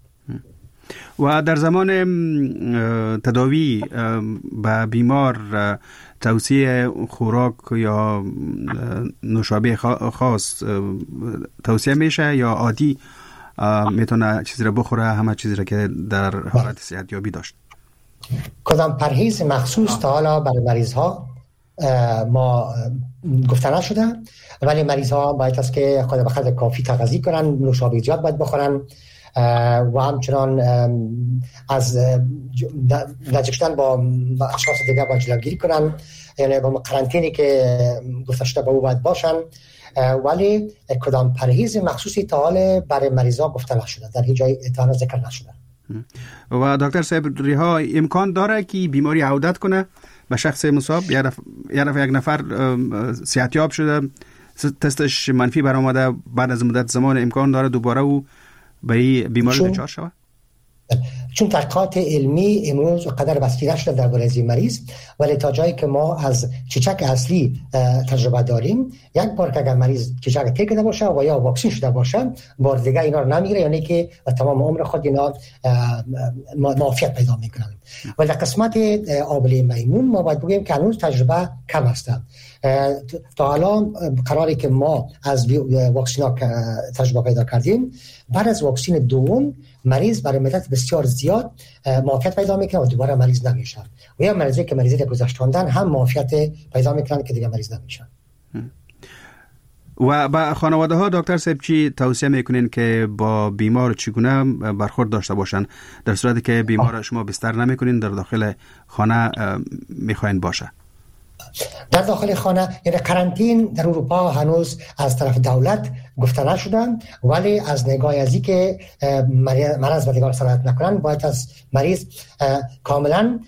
و در زمان تداوی به بیمار توصیه خوراک یا نوشابه خاص توصیه میشه یا عادی میتونه چیزی رو بخوره، همه چیزی رو که در حالت صحتیابی داشت. کدام پرهیز مخصوص تا حالا برای مریض ها ما گفته نشده، ولی مریض ها باید است که خود به خود کافی تغذیه کنن، نوشابه باید بخورن و همچنان از نزدیک شدن با اشخاص دیگه باید جلوگیری کنن، یعنی با قرنطینی که گفته شده با او باید باشن، ولی کدام پرهیز مخصوصی تا حال برای مریضا گفته نشده، در هیچ جای اتهام ذکر نشده. و دکتر صاحب ریها امکان داره که بیماری عودت کنه به شخص مصاب؟ یک نفر صحتیاب شده، تستش منفی برآمده، بعد از مدت زمان امکان داره دوباره او به بیماری دچار شود؟ چون تحقیقات علمی امروز قدر بسته نشده درباره این مریض، ولی تا جایی که ما از چیچک اصلی تجربه داریم، یک بار که اگر مریض چیچک تکیده باشه و یا واکسین شده باشه، بار دیگه اینا رو نمیگیره، یعنی که تمام عمر خود اینا معافیت پیدا میکنن. ولی در قسمت آبله میمون ما باید بگیم که هنوز تجربه کم است. تا حالا قراری که ما از واکسین ها تجربه پیدا کردیم، بعد از واکسین دوم مریض برای مدت بسیار زیاد معافیت پیدا میکنه و دوباره مریض نمیشه، و یا مریضی که مریضی گذشتوندن هم معافیت پیدا میکنن که دیگه مریض نمیشن. و با خانواده ها دکتر صاحب چی توصیه میکنین که با بیمار چگونه برخورد داشته باشن در صورتی که بیمار شما بستر نمیکنین، در داخل خانه میخواین باشه؟ در داخل خانه، یعنی قرنطین در اروپا هنوز از طرف دولت گفته نشدن، ولی از نگاه ازی که مرض و دیگر سرایت نکنن، باید از مریض کاملا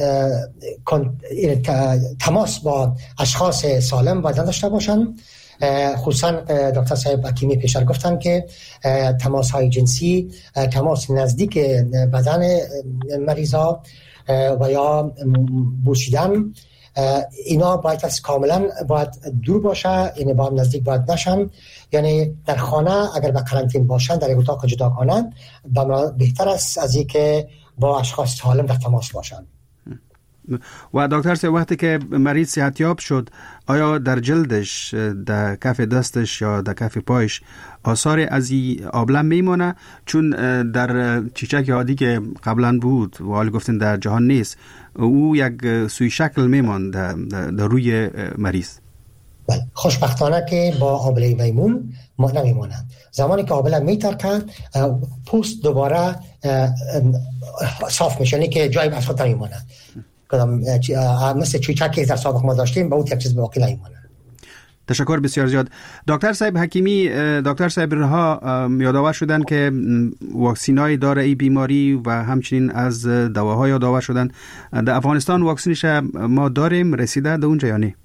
تماس با اشخاص سالم باید داشته باشن. خصوصا دکتر صاحب حکیمی پیشتر گفتن که تماس های جنسی، تماس نزدیک بدن مریضا و یا بوسیدن، اینا باید از کاملا باید دور باشه، یعنی با هم نزدیک باید نشن. یعنی در خانه اگر به قرنطین باشن، در یک اتاق جداگانه، بهتر است از اینکه با اشخاص سالم در تماس باشن. و دکتر صاحب وقتی که مریض صحتیاب شد، آیا در جلدش، در کف دستش یا در کف پایش آثار از آبله میمونه؟ چون در چیچک عادی که قبلا بود و حال گفتن در جهان نیست، او یک سوی شکل میمون در روی مریض. بله، خوشبختانه که با آبله میمون ما نمیمونن. زمانی که آبله میترکه، پوست دوباره صاف میشه، که جای بساط نمیمونه. مثل چیچکی در سابق ما داشتیم، با اون یک چیز باقی نمیمونه. تشکر بسیار زیاد. دکتر صاحب حکیمی، دکتر صاحب رها یادآور شدن که واکسینای داره این بیماری و همچنین از دواهای یادآور شدن. در افغانستان واکسینش ما داریم، رسیده در اونجا یا نه؟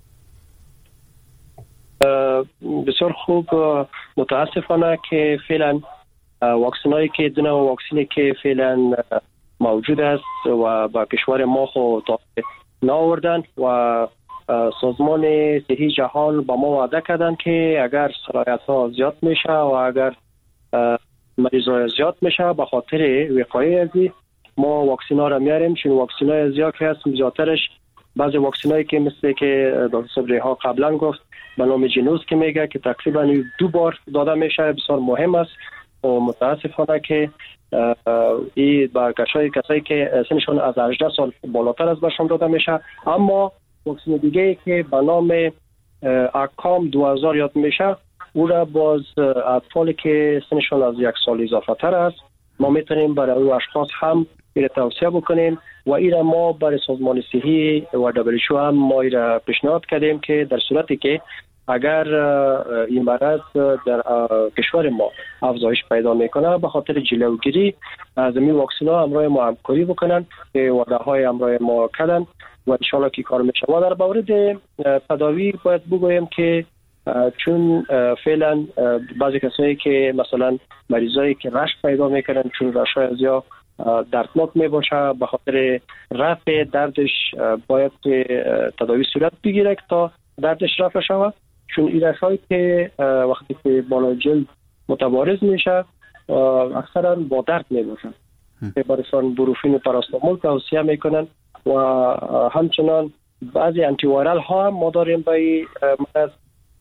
بسیار خوب. متاسفانه که فعلا واکسینایی که دونه واکسینی که فعلا موجود است و با کشور ما خود ناوردن و سازمان صحی جهان با ما وعده کردن که اگر سرایت ها زیاد میشه و اگر مریض ها زیاد میشه به خاطر وقایع ازی ما واکسین ها را میاریم. چون واکسین های زیاد که هست، زیادترش بعضی واکسین هایی که مثل که دکتر صبری ها قبلا گفت به نام جنوس که میگه که تقریبا 2 بار داده میشه، بسیار مهم است. و متاسفانه که این برگشت‌های کسایی که سنشون از 18 سال بالاتر از برشون داده میشه. اما واکسن دیگه که به نام اکام 2000 یاد میشه، او را باز اطفالی که سنشون از 1 سال اضافه تر است ما میتونیم برای اون اشخاص هم این توصیه بکنیم و این را ما برای سازمان صحی و WHO هم ما این را پیشنهاد کردیم که در صورتی که اگر این مرض در کشور ما افزایش پیدا میکنه، به خاطر جلوگیری از این واکسین ها همراه ما همکاری بکنن که وعده های همراه ما کردن و ان شاء الله که کار میشه. و در مورد تداوی باید بگویم که چون فعلا بعضی کسایی که مثلا مریضایی که رشک پیدا میکنن، چون رشک ازیا دردناک میباشه، به خاطر رفع دردش باید تداوی صورت بگیره تا دردش رفع شود. چون ایرشایی که وقتی که بالا جلد متبارز میشه اکثرا با درد میباشن، برایشان بروفین و پاراستامول توصیه میکنن و همچنان بعضی انتی وایرال ها هم ما داریم برای مرض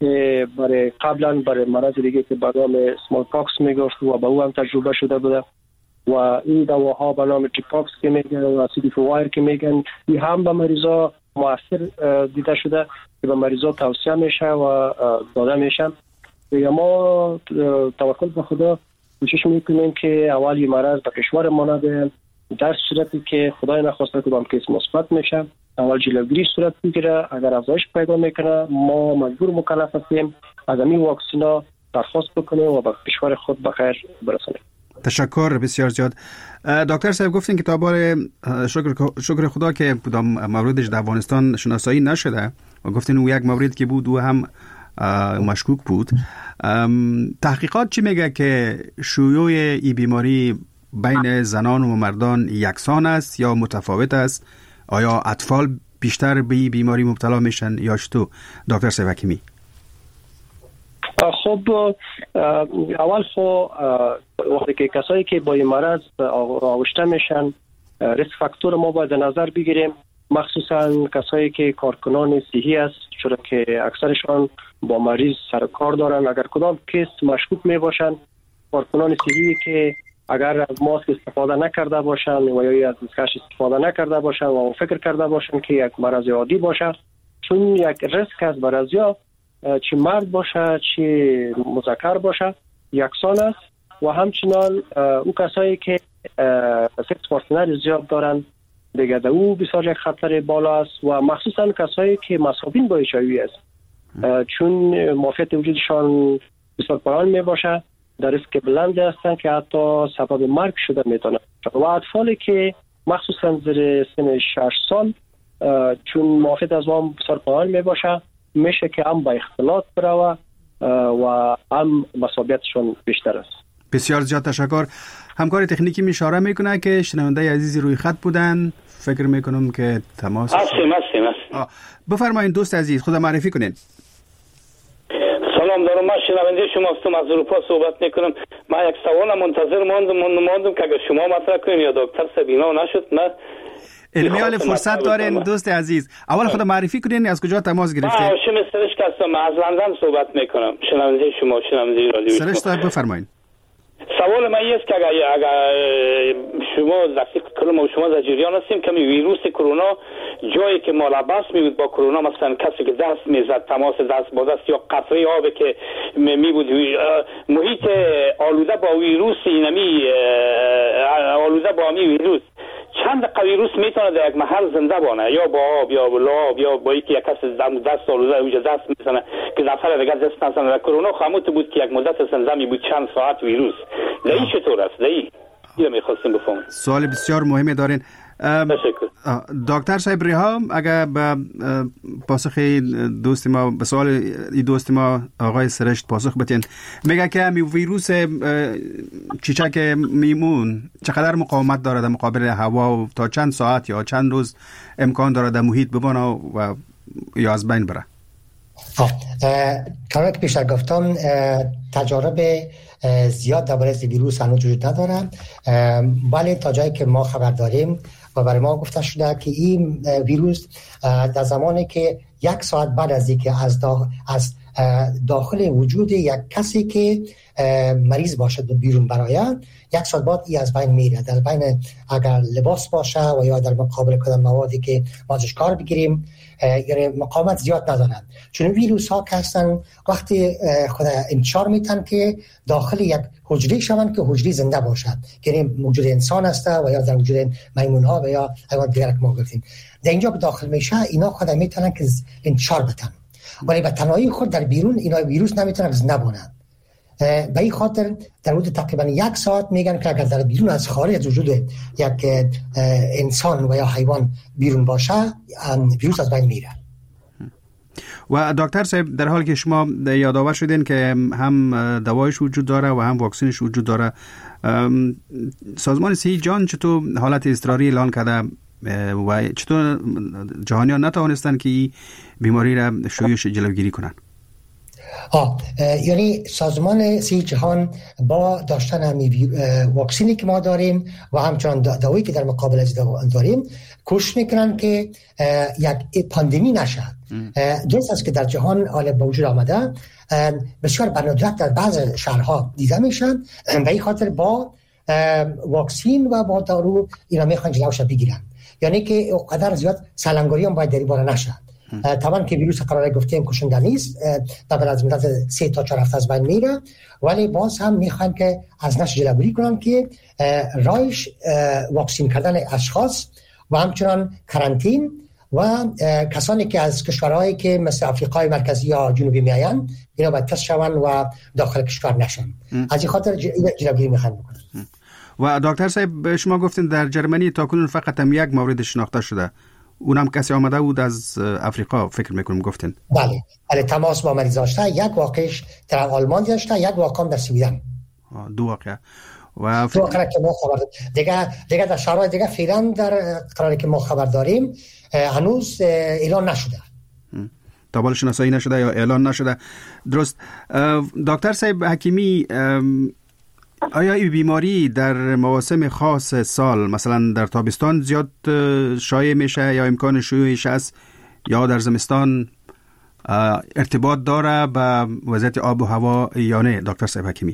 که برای قبلا برای مرض دیگه که به نام سمال پاکس میگفت و به او هم تجربه شده بوده و این دواها به نام تی پاکس که میگن و سیدیفوایر که میگن این هم به مریضا مؤثر دیده شده که به مریضا توصیه میشه و داده میشه. یا ما توکل به خدا کوشش میکنیم که اول این مرض به کشور ما نده، در صورتی که خدای نخواسته که با کیس مثبت میشه اول جلوگیری صورت بگیره. اگر افزایش پیدا میکنه ما مجبور مکلف هستیم از این واکسینا درخواست بکنیم و به کشور خود بخیر برسونیم. تشکر بسیار زیاد. دکتر صاحب گفتین که تا بار شکر خدا که موردش در افغانستان شناسایی نشده و گفتین او یک مورد که بود و هم مشکوک بود. تحقیقات چی میگه که شیوع این بیماری بین زنان و مردان یکسان است یا متفاوت است؟ آیا اطفال بیشتر به این بیماری مبتلا میشن یا چطور دکتر صاحب حکیمی؟ خب اول وقتی که کسایی که با این مرض آغشته میشن ریسک فاکتور ما باید نظر بگیریم، مخصوصا کسایی که کارکنان صحی است، چرا که اکثرشان با مریض سر کار دارن. اگر کدام کیس مشکوک می باشن، کارکنان صحی که اگر از ماسک استفاده نکرده باشن و یا از دستکش استفاده نکرده باشن و فکر کرده باشن که یک مرض عادی باشه، چون یک ریسک از مرضیا چه مرد باشه چه مذکر باشه یکسان است. و همچنان او کسایی که سکس پارتنر زیاد دارن دیگه در او بسیار یک خطر بالا است و مخصوصا کسایی که مصابین با HIV است، چون معافیت وجودشان بسیار پایین می باشه، در ریسک بلند هستن که حتی سبب مرگ شده میتونه. و اطفالی که مخصوصا زیر سن 6 سال چون معافیت از ما بسیار پایین می باشه، میشه که هم با اختلاط بروه و هم مصابیتشون بیشتر است. بسیار زیاد تشکر. همکار تکنیکی اشاره میکنه که شنونده عزیزی روی خط بودن، فکر میکنم که تماس هستیم. بفرمایید دوست عزیز، خود معرفی کنین. سلام دارم، من شنونده شما هستم، از اروپا صحبت میکنم. من یک سوال منتظر ماندم که اگر شما مطرح کنین یا دکتر سبینا نشد. من علمیال فرصت دارین دوست عزیز. اول خود معرفی کنین، از کجا تماس گرفتین؟ من هاشم سرشت هستم، از لندن صحبت میکنم. شنونده شما، شنونده رادیو. سرشت بفرمایید. سوال من این است که اگر شما دقیق کلم و شما در جریان هستیم که ویروس کرونا جایی که ملبس می بود با کرونا، مثلا کسی که دست میزد، تماس دست با دست یا قطره آبی که می بود، محیط آلوده با ویروس آلوده با ویروس، چند ویروس میتونه در یک محل زنده بانه، یا با آب یا با لعاب یا با یک کسی دست آلوده اوجه دست میزنه که دفتر دیگه دست نزنه. در کرونا خاموت بود که یک مدت زنده می بود چند ساعت ویروس. دایی چطور است؟ دایی اینو میخواستیم بفهمیم. سوال بسیار مهمی دارین. تشکر. دکتر صاحب ریحام، اگر به پاسخ دوست ما به سوال دوست ما آقای سرشت پاسخ بدین، میگه که می ویروس چیچک میمون چقدر مقاومت داره در مقابل هوا و تا چند ساعت یا چند روز امکان داره در محیط بمانه و یا از بین بره؟ کاری که پیشتر گفتم تجارب زیاد درباره ویروس هنوز وجود نداره، ولی تا جایی که ما خبر داریم و برای ما گفته شده که این ویروس در زمانی که 1 ساعت بعد از اینکه از داخل وجود یک کسی که مریض باشه بیرون برآید، 1 ساعت بعد این از بین میره. در بین اگر لباس باشه و یا در مقابل کدام موادی که ما ازش کار بگیریم، یعنی مقاومت زیاد ندارن، چون ویروس ها که هستن وقتی خود انتشار میتن که داخل یک حجره شون که حجره زنده باشد، یعنی موجود انسان است و یا در وجود میمون ها و یا حیوان دیگر که ما گفتیم در اینجا به داخل میشه، اینا خود میتونن که انتشار بدن، ولی به تنهایی خود در بیرون اینا ویروس نمیتونن زنده بمونن. به این خاطر در حدود تقریبا 1 ساعت میگن که اگر در بیرون از خارج از وجود یک انسان و یا حیوان بیرون باشه، ویروس از بین میره. و دکتر صاحب، در حالی که شما یادآور شدین که هم دوایش وجود داره و هم واکسنش وجود داره، سازمان صحی جهان چطور حالت اضطراری اعلان کرده و چطور جهانیان نتوانستن که این بیماری را شیوعش جلوگیری کنن؟ یعنی سازمان صحت جهان با داشتن همین واکسینی که ما داریم و همچنان دارویی که در مقابل از داریم کوشش میکنن که یک پاندمی نشه. درست است که در جهان حال به وجود آمده بسیار به ندرت در بعض شهرها دیده میشن و این خاطر با واکسین و با دارو اینا میخوان جلوش بگیرن، یعنی که قدر زیاد سلنگاری هم باید در این باره نشه. طبعا که ویروس قراره گفتیم کشنده نیست، بعد از مدت 3 تا 4 هفته از بین میره، ولی باز هم میخوان که از نش جلوگیری کنن که رایش واکسین کردن اشخاص و همچنان کرانتین و کسانی که از کشورهایی که مثل آفریقای مرکزی یا جنوبی میاین اینا باید تست شون و داخل کشور نشن. از این خاطر جلوگیری میخوان بکنن. و دکتر صاحب شما گفتین در جرمنی تاکنون فقط هم یک مورد شناخته شده، اونم کسی آمده بود از افریقا فکر میکنم گفتین. بله تماس با مریض داشته، یک واقعش در آلمان داشته، یک واقع در سویدن. 2 واقعه و دو واقعه که ما خبر دیگه در شهرهای دیگه فعلا در قراری که ما خبر داریم هنوز اعلان نشده، تابال شناسایی نشده یا اعلان نشده. درست. دکتر صاحب حکیمی، آیا این بیماری در مواسم خاص سال مثلا در تابستان زیاد شایع میشه یا امکان شیوعش است یا در زمستان ارتباط داره با وضعیت آب و هوا یا نه دکتر صاحب حکیمی؟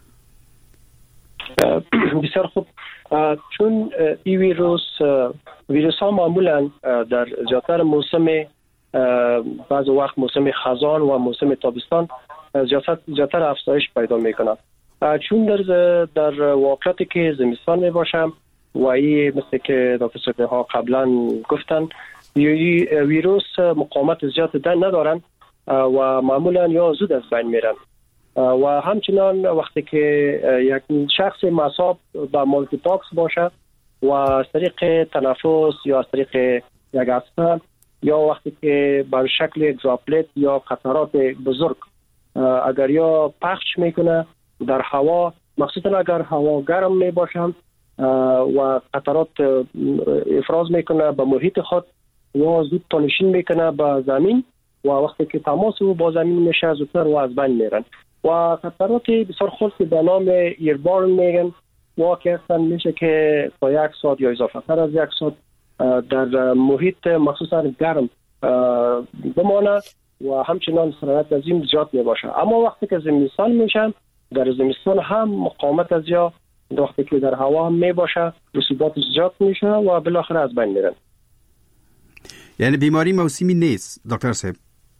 بسیار خوب. چون این ویروس ها معمولا در زیادتر موسم بعض وقت موسم خزان و موسم تابستان زیادتر افزایش پیدا میکنه. چون در واقعیتی که زمستان می باشم و این مثل که دکتر صاحب ها قبلا گفتن ویروس مقاومت زیاد ندارن و معمولا یا زود از بین میرن و همچنان وقتی که یک شخص مصاب با مالتی پاکس باشه و از طریق تنفس یا از طریق یک اسپل یا وقتی که بر شکل دراپلت یا قطرات بزرگ اگر یا پخش میکنه در هوا، مخصوصا اگر هوا گرم می باشند و قطرات افراز میکنه به محیط خود و زود تنشین میکنه به زمین و وقتی که تماس او با زمین میشه زودتر و از بین میرن و قطرات بسیار خاصی به نام ایربارن میگن و که اصلا میشه که تا 1 ساعت یا اضافه تر از 1 ساعت در محیط مخصوصا گرم بمانه و همچنان سرعت از این زیاد می باشه. اما وقتی که زمستان میشن در زمستان هم مقاومت از یا وقتی که در هوا هم می باشه رسوبات زیاد میشه و بالاخره از بین میرن. یعنی بیماری موسمی نیست دکتر صاحب؟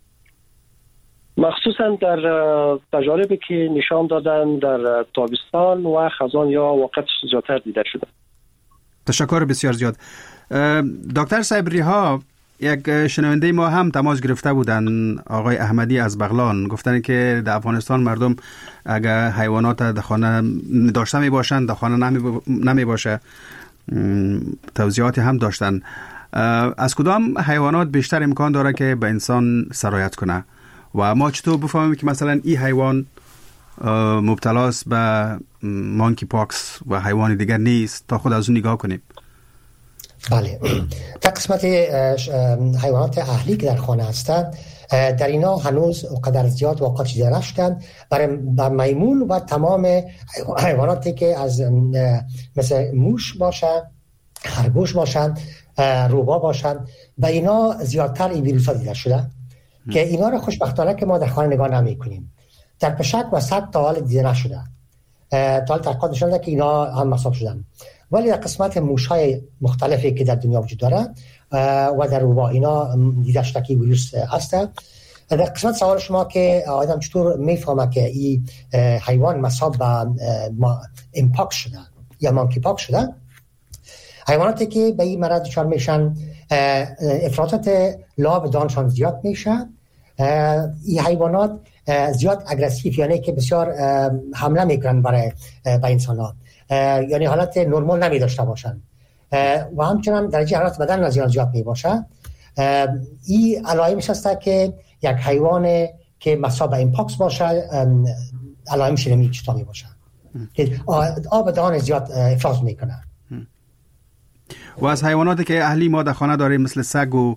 مخصوصا در تجاربی که نشان دادن در تابستان و خزان یا وقت زیادتر دیده شده. تشکر بسیار زیاد. دکتر صاحب ریها، یک شنونده ما هم تماس گرفته بودن، آقای احمدی از بغلان، گفتن که در افغانستان مردم اگر حیوانات در خانه داشته می باشند در خانه نمی باشه. توضیحاتی هم داشتن. از کدام حیوانات بیشتر امکان داره که به انسان سرایت کنه و ما چطور بفهمیم که مثلا این حیوان مبتلاست به مانکی پاکس و حیوان دیگر نیست تا خود از اون نگاه کنیم؟ بله، در قسمت حیوانات اهلی که در خانه هستند در اینا هنوز قدر زیاد واقعات دیده نشدن. بر میمون و تمام حیواناتی که از مثل موش باشن، خرگوش باشن، روبا باشن، به اینا زیادتر این ویروس ها دیده شده که اینا رو خوشبختانه که ما در خانه نگاه نمی کنیم. در پشک و صد تا حال دیده نشده، تا حال تحقیقات نشون داده که اینا هم مصاب شدن. ولی در قسمت موش‌های مختلفی که در دنیا وجود داره و در روبا اینا دیده شده که ویروس هسته. در قسمت سوال شما که آدم چطور میفهمه که این حیوان مصاب به امپاکس شده یا مانکی پاکس شده، حیواناتی که به این مرض دچار میشن افرازات لعاب دانشان زیاد میشه. این حیوانات زیاد اگریسیو، یعنی که بسیار حمله میکنن به انسان‌ها، یعنی حالت نرمال نمی داشته باشن و همچنان درجه حرارت بدن از زیاد می باشه. این علائمش هست که یک حیوان که مصاب به امپاکس باشه علائمش نمی چطور می باشه که آب دهان زیاد افراز میکنه. و از حیواناتی که اهلی ما در خانه داریم مثل سگ و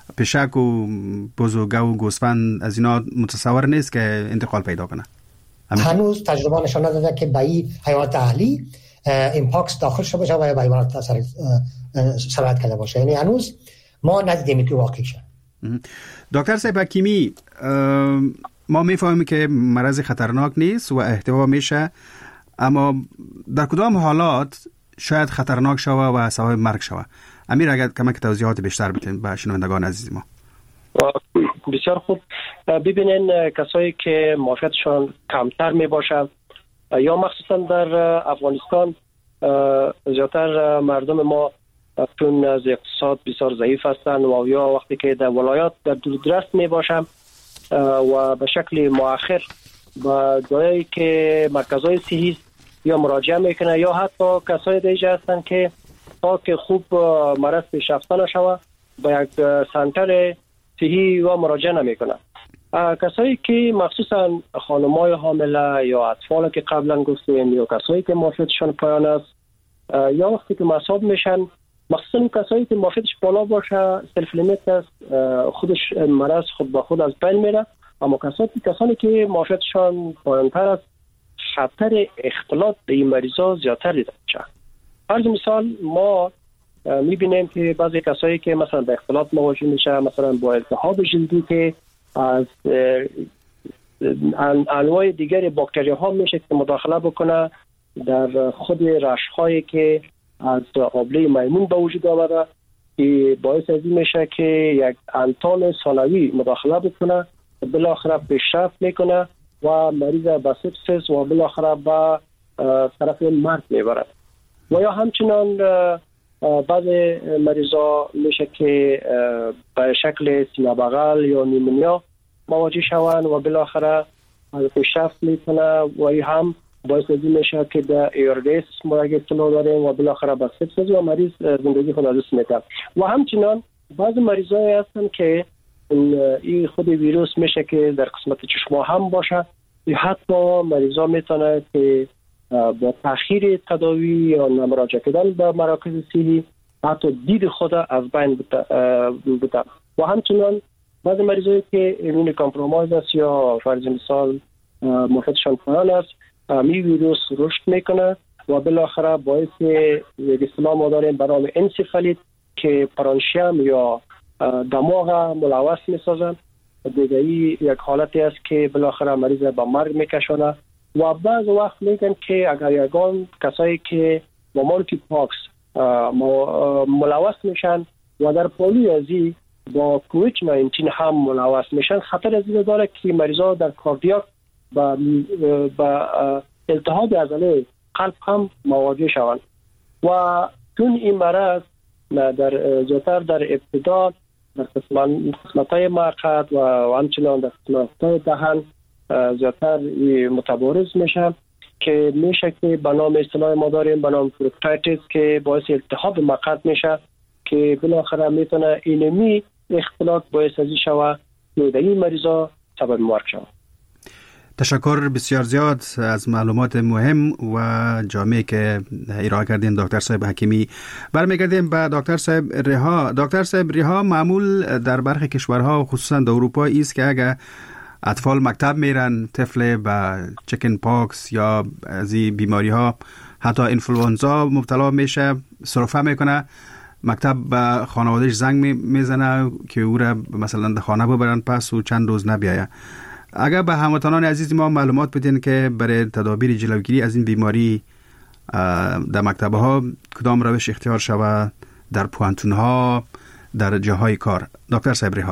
پشک و بزوگه و گوسفند از اینا متصور نیست که انتقال پیدا کنه. هنوز تجربه نشان نداده که به این حیوانات اهلی این پاکس داخل شده باشه و یا به حیوانات سرایت کرده باشه. یعنی هنوز ما ندیدیم که واقعی شد. دکتر صاحب حکیمی، ما میفهمیم که مرض خطرناک نیست و احتوا میشه، اما در کدام حالات شاید خطرناک شوه و سبب مرگ شوه؟ امیر اگر کمک توضیحات بیشتر بدین به شنوندگان عزیز ما. بسیار خوب. ببینین کسایی که معافیتشان کمتر می باشد یا مخصوصا در افغانستان زیادتر مردم ما چون از اقتصاد بسیار ضعیف هستند و یا وقتی که در ولایات در دوردست می باشند و به شکل مؤخر با جایی که مرکزهای صحی یا مراجعه میکنه یا حتی کسایی دیگه هستند که تا که خوب مرض پیشرفته نشوه با یک سنتر صحی و مراجعه نمیکنه. کسایی که مخصوصا خانمای حامله یا اطفال که قبلا گفتیم یا کسایی که معافیتشان پایان است یا وقتی که مصاب میشن، مخصوصا کسایی که معافیتش بالا باشه سلف لیمیت است، خودش مرض خود به خود از بین میره، اما کسانی که معافیتشان پایان‌تر است خطر اختلاط به این مریضا زیادتر دیده میشه. فرض مثال ما میبینیم که بعضی کسایی که مثلا به اختلاط مواجه میشه، مثلا با التهاب جلدی که از انواع دیگر باکتری ها میشه که مداخله بکنه در خود رشح هایی که از آبله میمون به وجود آمده که باعث از این میشه که یک انتان ثانوی مداخله بکنه و بالاخره پیشرفت میکنه و مریض به سپسیس و بالاخره به طرف مرگ میبرد. و یا همچنان بعضی مریضا میشه که به شکل سینه بغل یا نیمونیا مواجه شوند و بالاخره پیشرفت میکنه و این هم باعث از این میشه که در ایردیس ما یک اطلاع داریم و بالاخره به سپسیس و مریض زندگی خود از دست میده. و همچنان بعضی مریضایی هستن که این خود ویروس میشه که در قسمت چشما هم باشه، یا حتی مریضا میتونه که با تأخیر تداوی یا نمراجعه کردن به مراکز صحی حتی دید خود از بین بوده. و همچنان بعضی مریضایی که ایمون کامپرومایز است یا فرض مثال معافیتشان پایان است، می ویروس رشد میکنه و بالاخره باعث یک اصطلاح ما داریم به نام انسفالیت که پرانشیم یا دماغ ملوث میسازن. دیگه یک حالتی است که بالاخره مریض به مرگ میکشونه. و بعض وقت میگن که اگر یگان کسایی که با مونکی پاکس ملوث میشن و در پولیو ازی با کووید 19 هم ملوث میشن، خطر از این داره که مریضا در کاردیاک با التهاب عضله قلب هم مواجه شوند. و چون این مرض در زیادتر در ابتدا در قسمت‌های مقعد و همچنان در قسمت‌های دهن زیادتر متبارز میشه که میشه که به نام اصطلاح ما داریم به نام پروکتایتیس که باعث التهاب مقعد میشه که بالاخره میتونه اینمی اختلاط باعث ازی شوه که در این مریضا سبب مرگ شوه. تشکر بسیار زیاد از معلومات مهم و جامعی که ارائه کردین دکتر صاحب حکیمی. برمیگردیم به دکتر صاحب ریحا. دکتر صاحب ریحا، معمول در برخی کشورها خصوصا در اروپا است که اگر اطفال مکتب میرن، طفل با چکن پاکس یا از این بیماری ها حتی انفلوانزا مبتلا میشه، سرفه میکنه، مکتب به خانوادهش زنگ میزنه که او را مثلا در خانه ببرن پس و چند روز نبیایه. اگر به هموطنان عزیز ما معلومات بدین که برای تدابیر جلوگیری از این بیماری در مکتب ها کدام روش اختیار شود، در پوانتون ها، در جاهای کار؟ دکتر صاحب ریحا.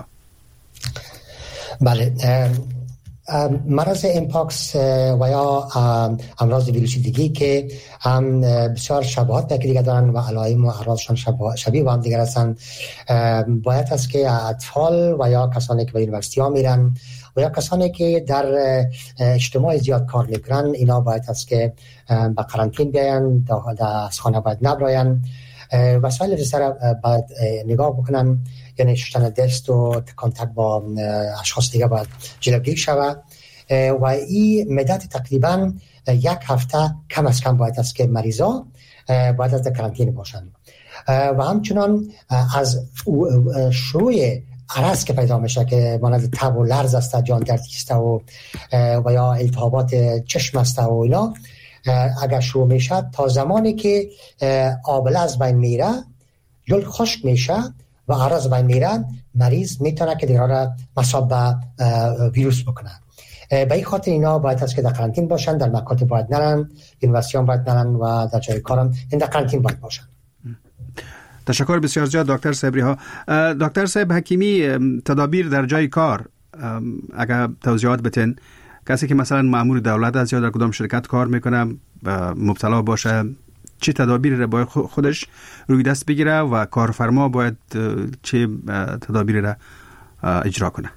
بله، مرض امپاکس و یا امراض ویروسی دیگه که هم بسیار شباهت به دیگه دارن و علائم و اعراضشان شبیه با هم دیگه هستند، باید است که اطفال و یا کسانی که به یونیورسیتی ها میرن و یا کسانی که در اجتماع زیاد کار میکنن، اینا باید است که به قرنطین بیاین، از خانه باید نبراین، وسایل رسر باید نگاه بکنن، یعنی شستن دست و کانتاکت با اشخاص دیگه باید جلوگیری شود و این مدت تقریبا یک هفته کم از کم باید است که مریضا باید از قرنطینه باشند. و همچنان از شروع عرض که پیدا میشه که مانند تب و لرز است، جان دردی است و یا التهابات چشم است و اینا، اگر شروع میشه تا زمانی که آبله از بین میره، جلد خشک میشه و عرض بین میره، مریض میتونه که دیگه را مصاب به ویروس بکنه. به این خاطر اینا باید است که در قرنطین باشن، در مکاتب باید نرن، یونیورسیتی باید نرن و در جای کارم این در قرنطین باید باشن. تشکر بسیار زیاد دکتر صبری ها. دکتر صاحب حکیمی، تدابیر در جای کار اگر توضیحات بتین، کسی که مثلا مأمور دولت است یا در کدام شرکت کار میکنه مبتلا باشه، چه تدابیری را باید خودش روی دست بگیره و کارفرما باید چه تدابیری را اجرا کنه؟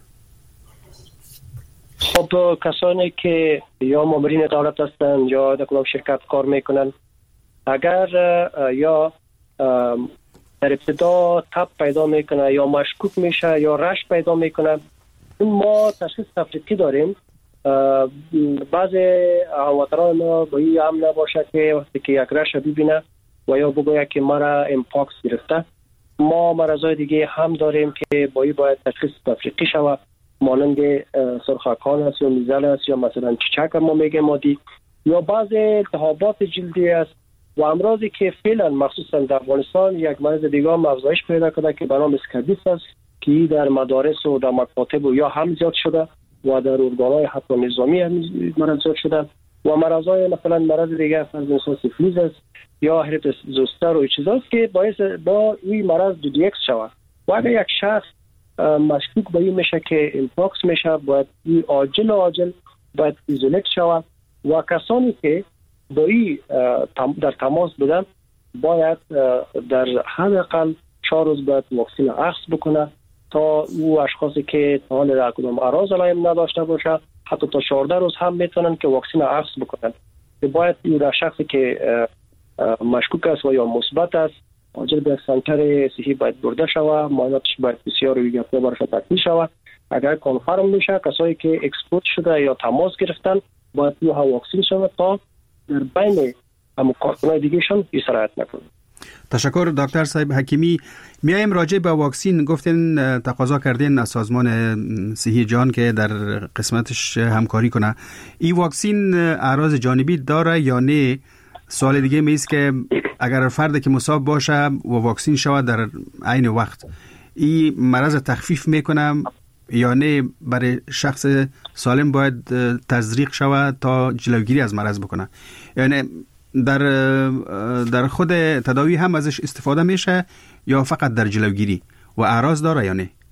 خب کسانی که یا مامورین دولت هستند یا در کدام شرکت کار میکنن، اگر یا در ابتدا تب پیدا میکنه یا مشکوک میشه یا رشک پیدا میکنه، ما تشخیص تفریقی داریم. بعضی هموطنان ما با این هم نباشه که وقتی که یک رشک ببینه و یا بگوید که مرا امپاکس گرفته، ما مرضای دیگه هم داریم که با این باید تشخیص تفریقی شود، مانند سرخکان است یا میزل است یا مثلا چیچک ما میگه مادی، یا بعضی التهابات جلدی است و امراضی که فعلا مخصوصا در افغانستان یک مرض دیگه هم افزایش پیدا کرده که به نام اسکابیس است که در مدارس و در مکاتب یا هم زیاد شده و در ارگان‌های حتی نظامی هم مرض زیاد شده و مرضای مثلا مرض دیگه مثلا سیفلیس است یا هرپس زوستر و چیزاست که باعث با این مرض DDX شود. و اگر یک شخص مشکوک به این میشه که امپاکس میشه، باید این عاجل باید ایزولیت شود و کسانی که با این در تماس بودن باید در حداقل 4 روز باید واکسین اخذ بکنه تا او اشخاصی که تا حال در کدام اعراض علائم نداشته باشه حتی تا 14 روز هم میتونن که واکسین اخذ بکنن. باید این شخصی که مشکوک است و یا مثبت است عاجل به سنتر صحی باید برده شود، معایناتش باید بسیار روی برش تکمیل شود. اگر کنفرم میشه کسایی که اکسپورت شده یا تماس گرفتن باید یه واکسین شود تا در بین هم کارکنای دیگهشون سرایت نکنه. تشکر دکتر صاحب حکیمی. میایم راجع به واکسین، گفتین تقاضا کردین از سازمان صحی جهان که در قسمتش همکاری کنه. این واکسین اعراض جانبی داره یا نه؟ سوال دیگه میست که اگر فردی که مصاب باشه و واکسین شود در عین وقت، این مرض تخفیف میکنه یا نه برای شخص سالم باید تزریق شود تا جلوگیری از مرض بکنه؟ یعنی در خود تداوی هم ازش استفاده میشه یا فقط در جلوگیری و اعراض داره یا نه؟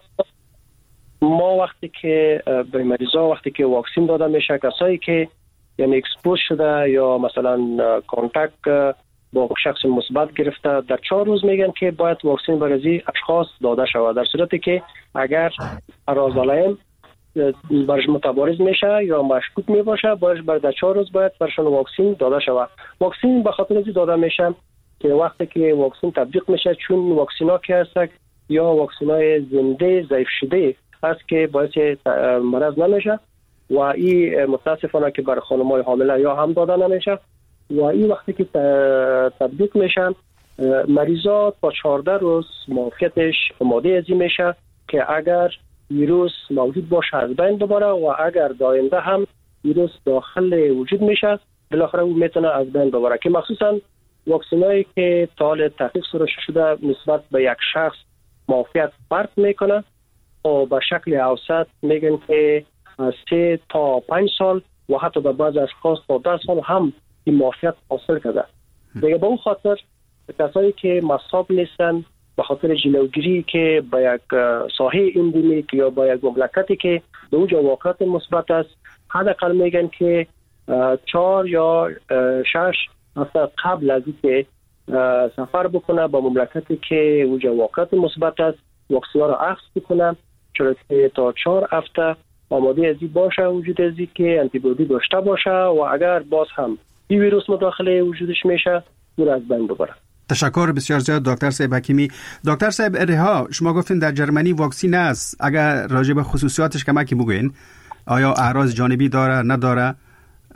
ما وقتی که به مریضا وقتی که واکسین داده میشه، کسایی که یعنی اکسپوز شده یا مثلا کانتاکت با شخص مثبت گرفته، در 4 روز میگن که باید واکسین برای اشخاص داده شود. در صورتی که اگر اعراض علائم برش متبارز میشه یا مشکوک میباشه، برش در 4 روز باید برشون واکسین داده شود. واکسین به خاطر اینکه داده میشه که وقتی که واکسین تطبیق میشه، چون واکسینا که هست یا واکسینای زنده ضعیف شده است که باعث مرض نمیشه و این متاسفانه که برای خانم‌های حامله یا هم داده نمیشه و این وقتی که تطبیق میشن مریضا تا 14 روز معافیتش آماده ازی میشه که اگر ویروس موجود باشه از بین ببره و اگر داینده هم ویروس داخل وجود میشه بالاخره او میتونه از بین ببره. که مخصوصا واکسینایی که تا حال تحقیق صورت شده نسبت به یک شخص معافیت فرق میکنه و به شکل اوسط میگن که از 3 تا 5 سال و حتی به بعض اشخاص تا 10 سال هم این معافیت حاصل کرده. دیگه به اون خاطر کسایی که مصاب نیستن به خاطر جلوگیری که با یک ساحه اندمیک یا با یک مملکتی که به اونجا واقعیت مثبت است، حداقل میگن که 4 یا 6 هفته قبل از اینکه سفر بکنه با مملکتی که اونجا واقعیت مثبت است واکسن را اخذ بکنه، چرا که تا 4 هفته آماده ازی باشه وجود ازی که انتیبیوتیک داشته باشه و اگر باز هم این ویروس مداخله وجودش میشه دور از بین ببره. تشکر بسیار زیاد دکتر صاحب حکیمی. دکتر صاحب رها، شما گفتین در جرمنی واکسین است، اگر راجع به خصوصیاتش کمکی بگوین، آیا اعراض جانبی داره نداره؟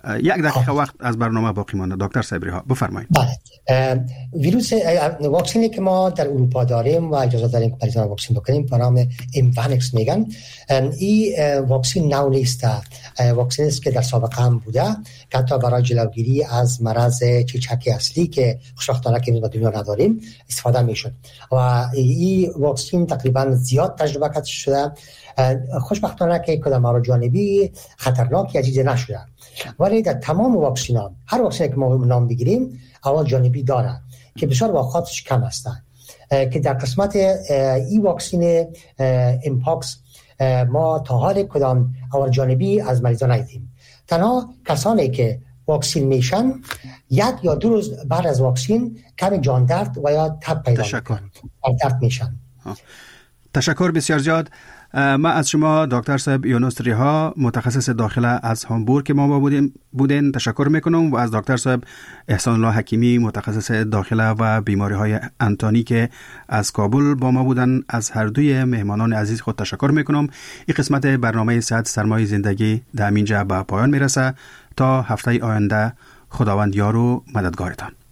یک دقیقه وقت از برنامه باقی مانده. دکتر صبری ها بفرمایید. بله، ویروس واکسنی که ما در اروپا داریم و اجازه داریم که مریضان واکسن بکنیم به نام ایموانکس میگن. این واکسن نو نیست، واکسنی است که در سابقه هم بوده که حتی برای جلوگیری از مرض چیچک اصلی که خوشبختانه که ما دنیا نداریم استفاده میشد و این واکسن تقریبا زیاد تجربه کرده شده. خوشبختانه که کدام مورد جانبی خطرناک یا چیزی نشده، ولی در تمام واکسن‌ها هر واکسنی که ما نام بگیریم اول جانبی داره که بسیار واقعاتش کم است که در قسمت این واکسن ایمپاکس ما تا حال کدام اول جانبی از مریضان ندیدیم. تنها کسانی که واکسن میشن 1 یا 2 روز بعد از واکسن کمی جان درد و یا تب پیدا میکنن، درد میشن. تشکر بسیار زیاد. ما از شما دکتر صاحب یونس ریها متخصص داخله از هامبورگ که ما بودین تشکر میکنم و از دکتر صاحب احسان الله حکیمی متخصص داخله و بیماری های انتانی که از کابل با ما بودن، از هر دوی مهمانان عزیز خود تشکر میکنم. این قسمت برنامه صحت سرمایه زندگی در اینجا به پایان میرسه. تا هفته آینده خداوند یار و مددگارتان.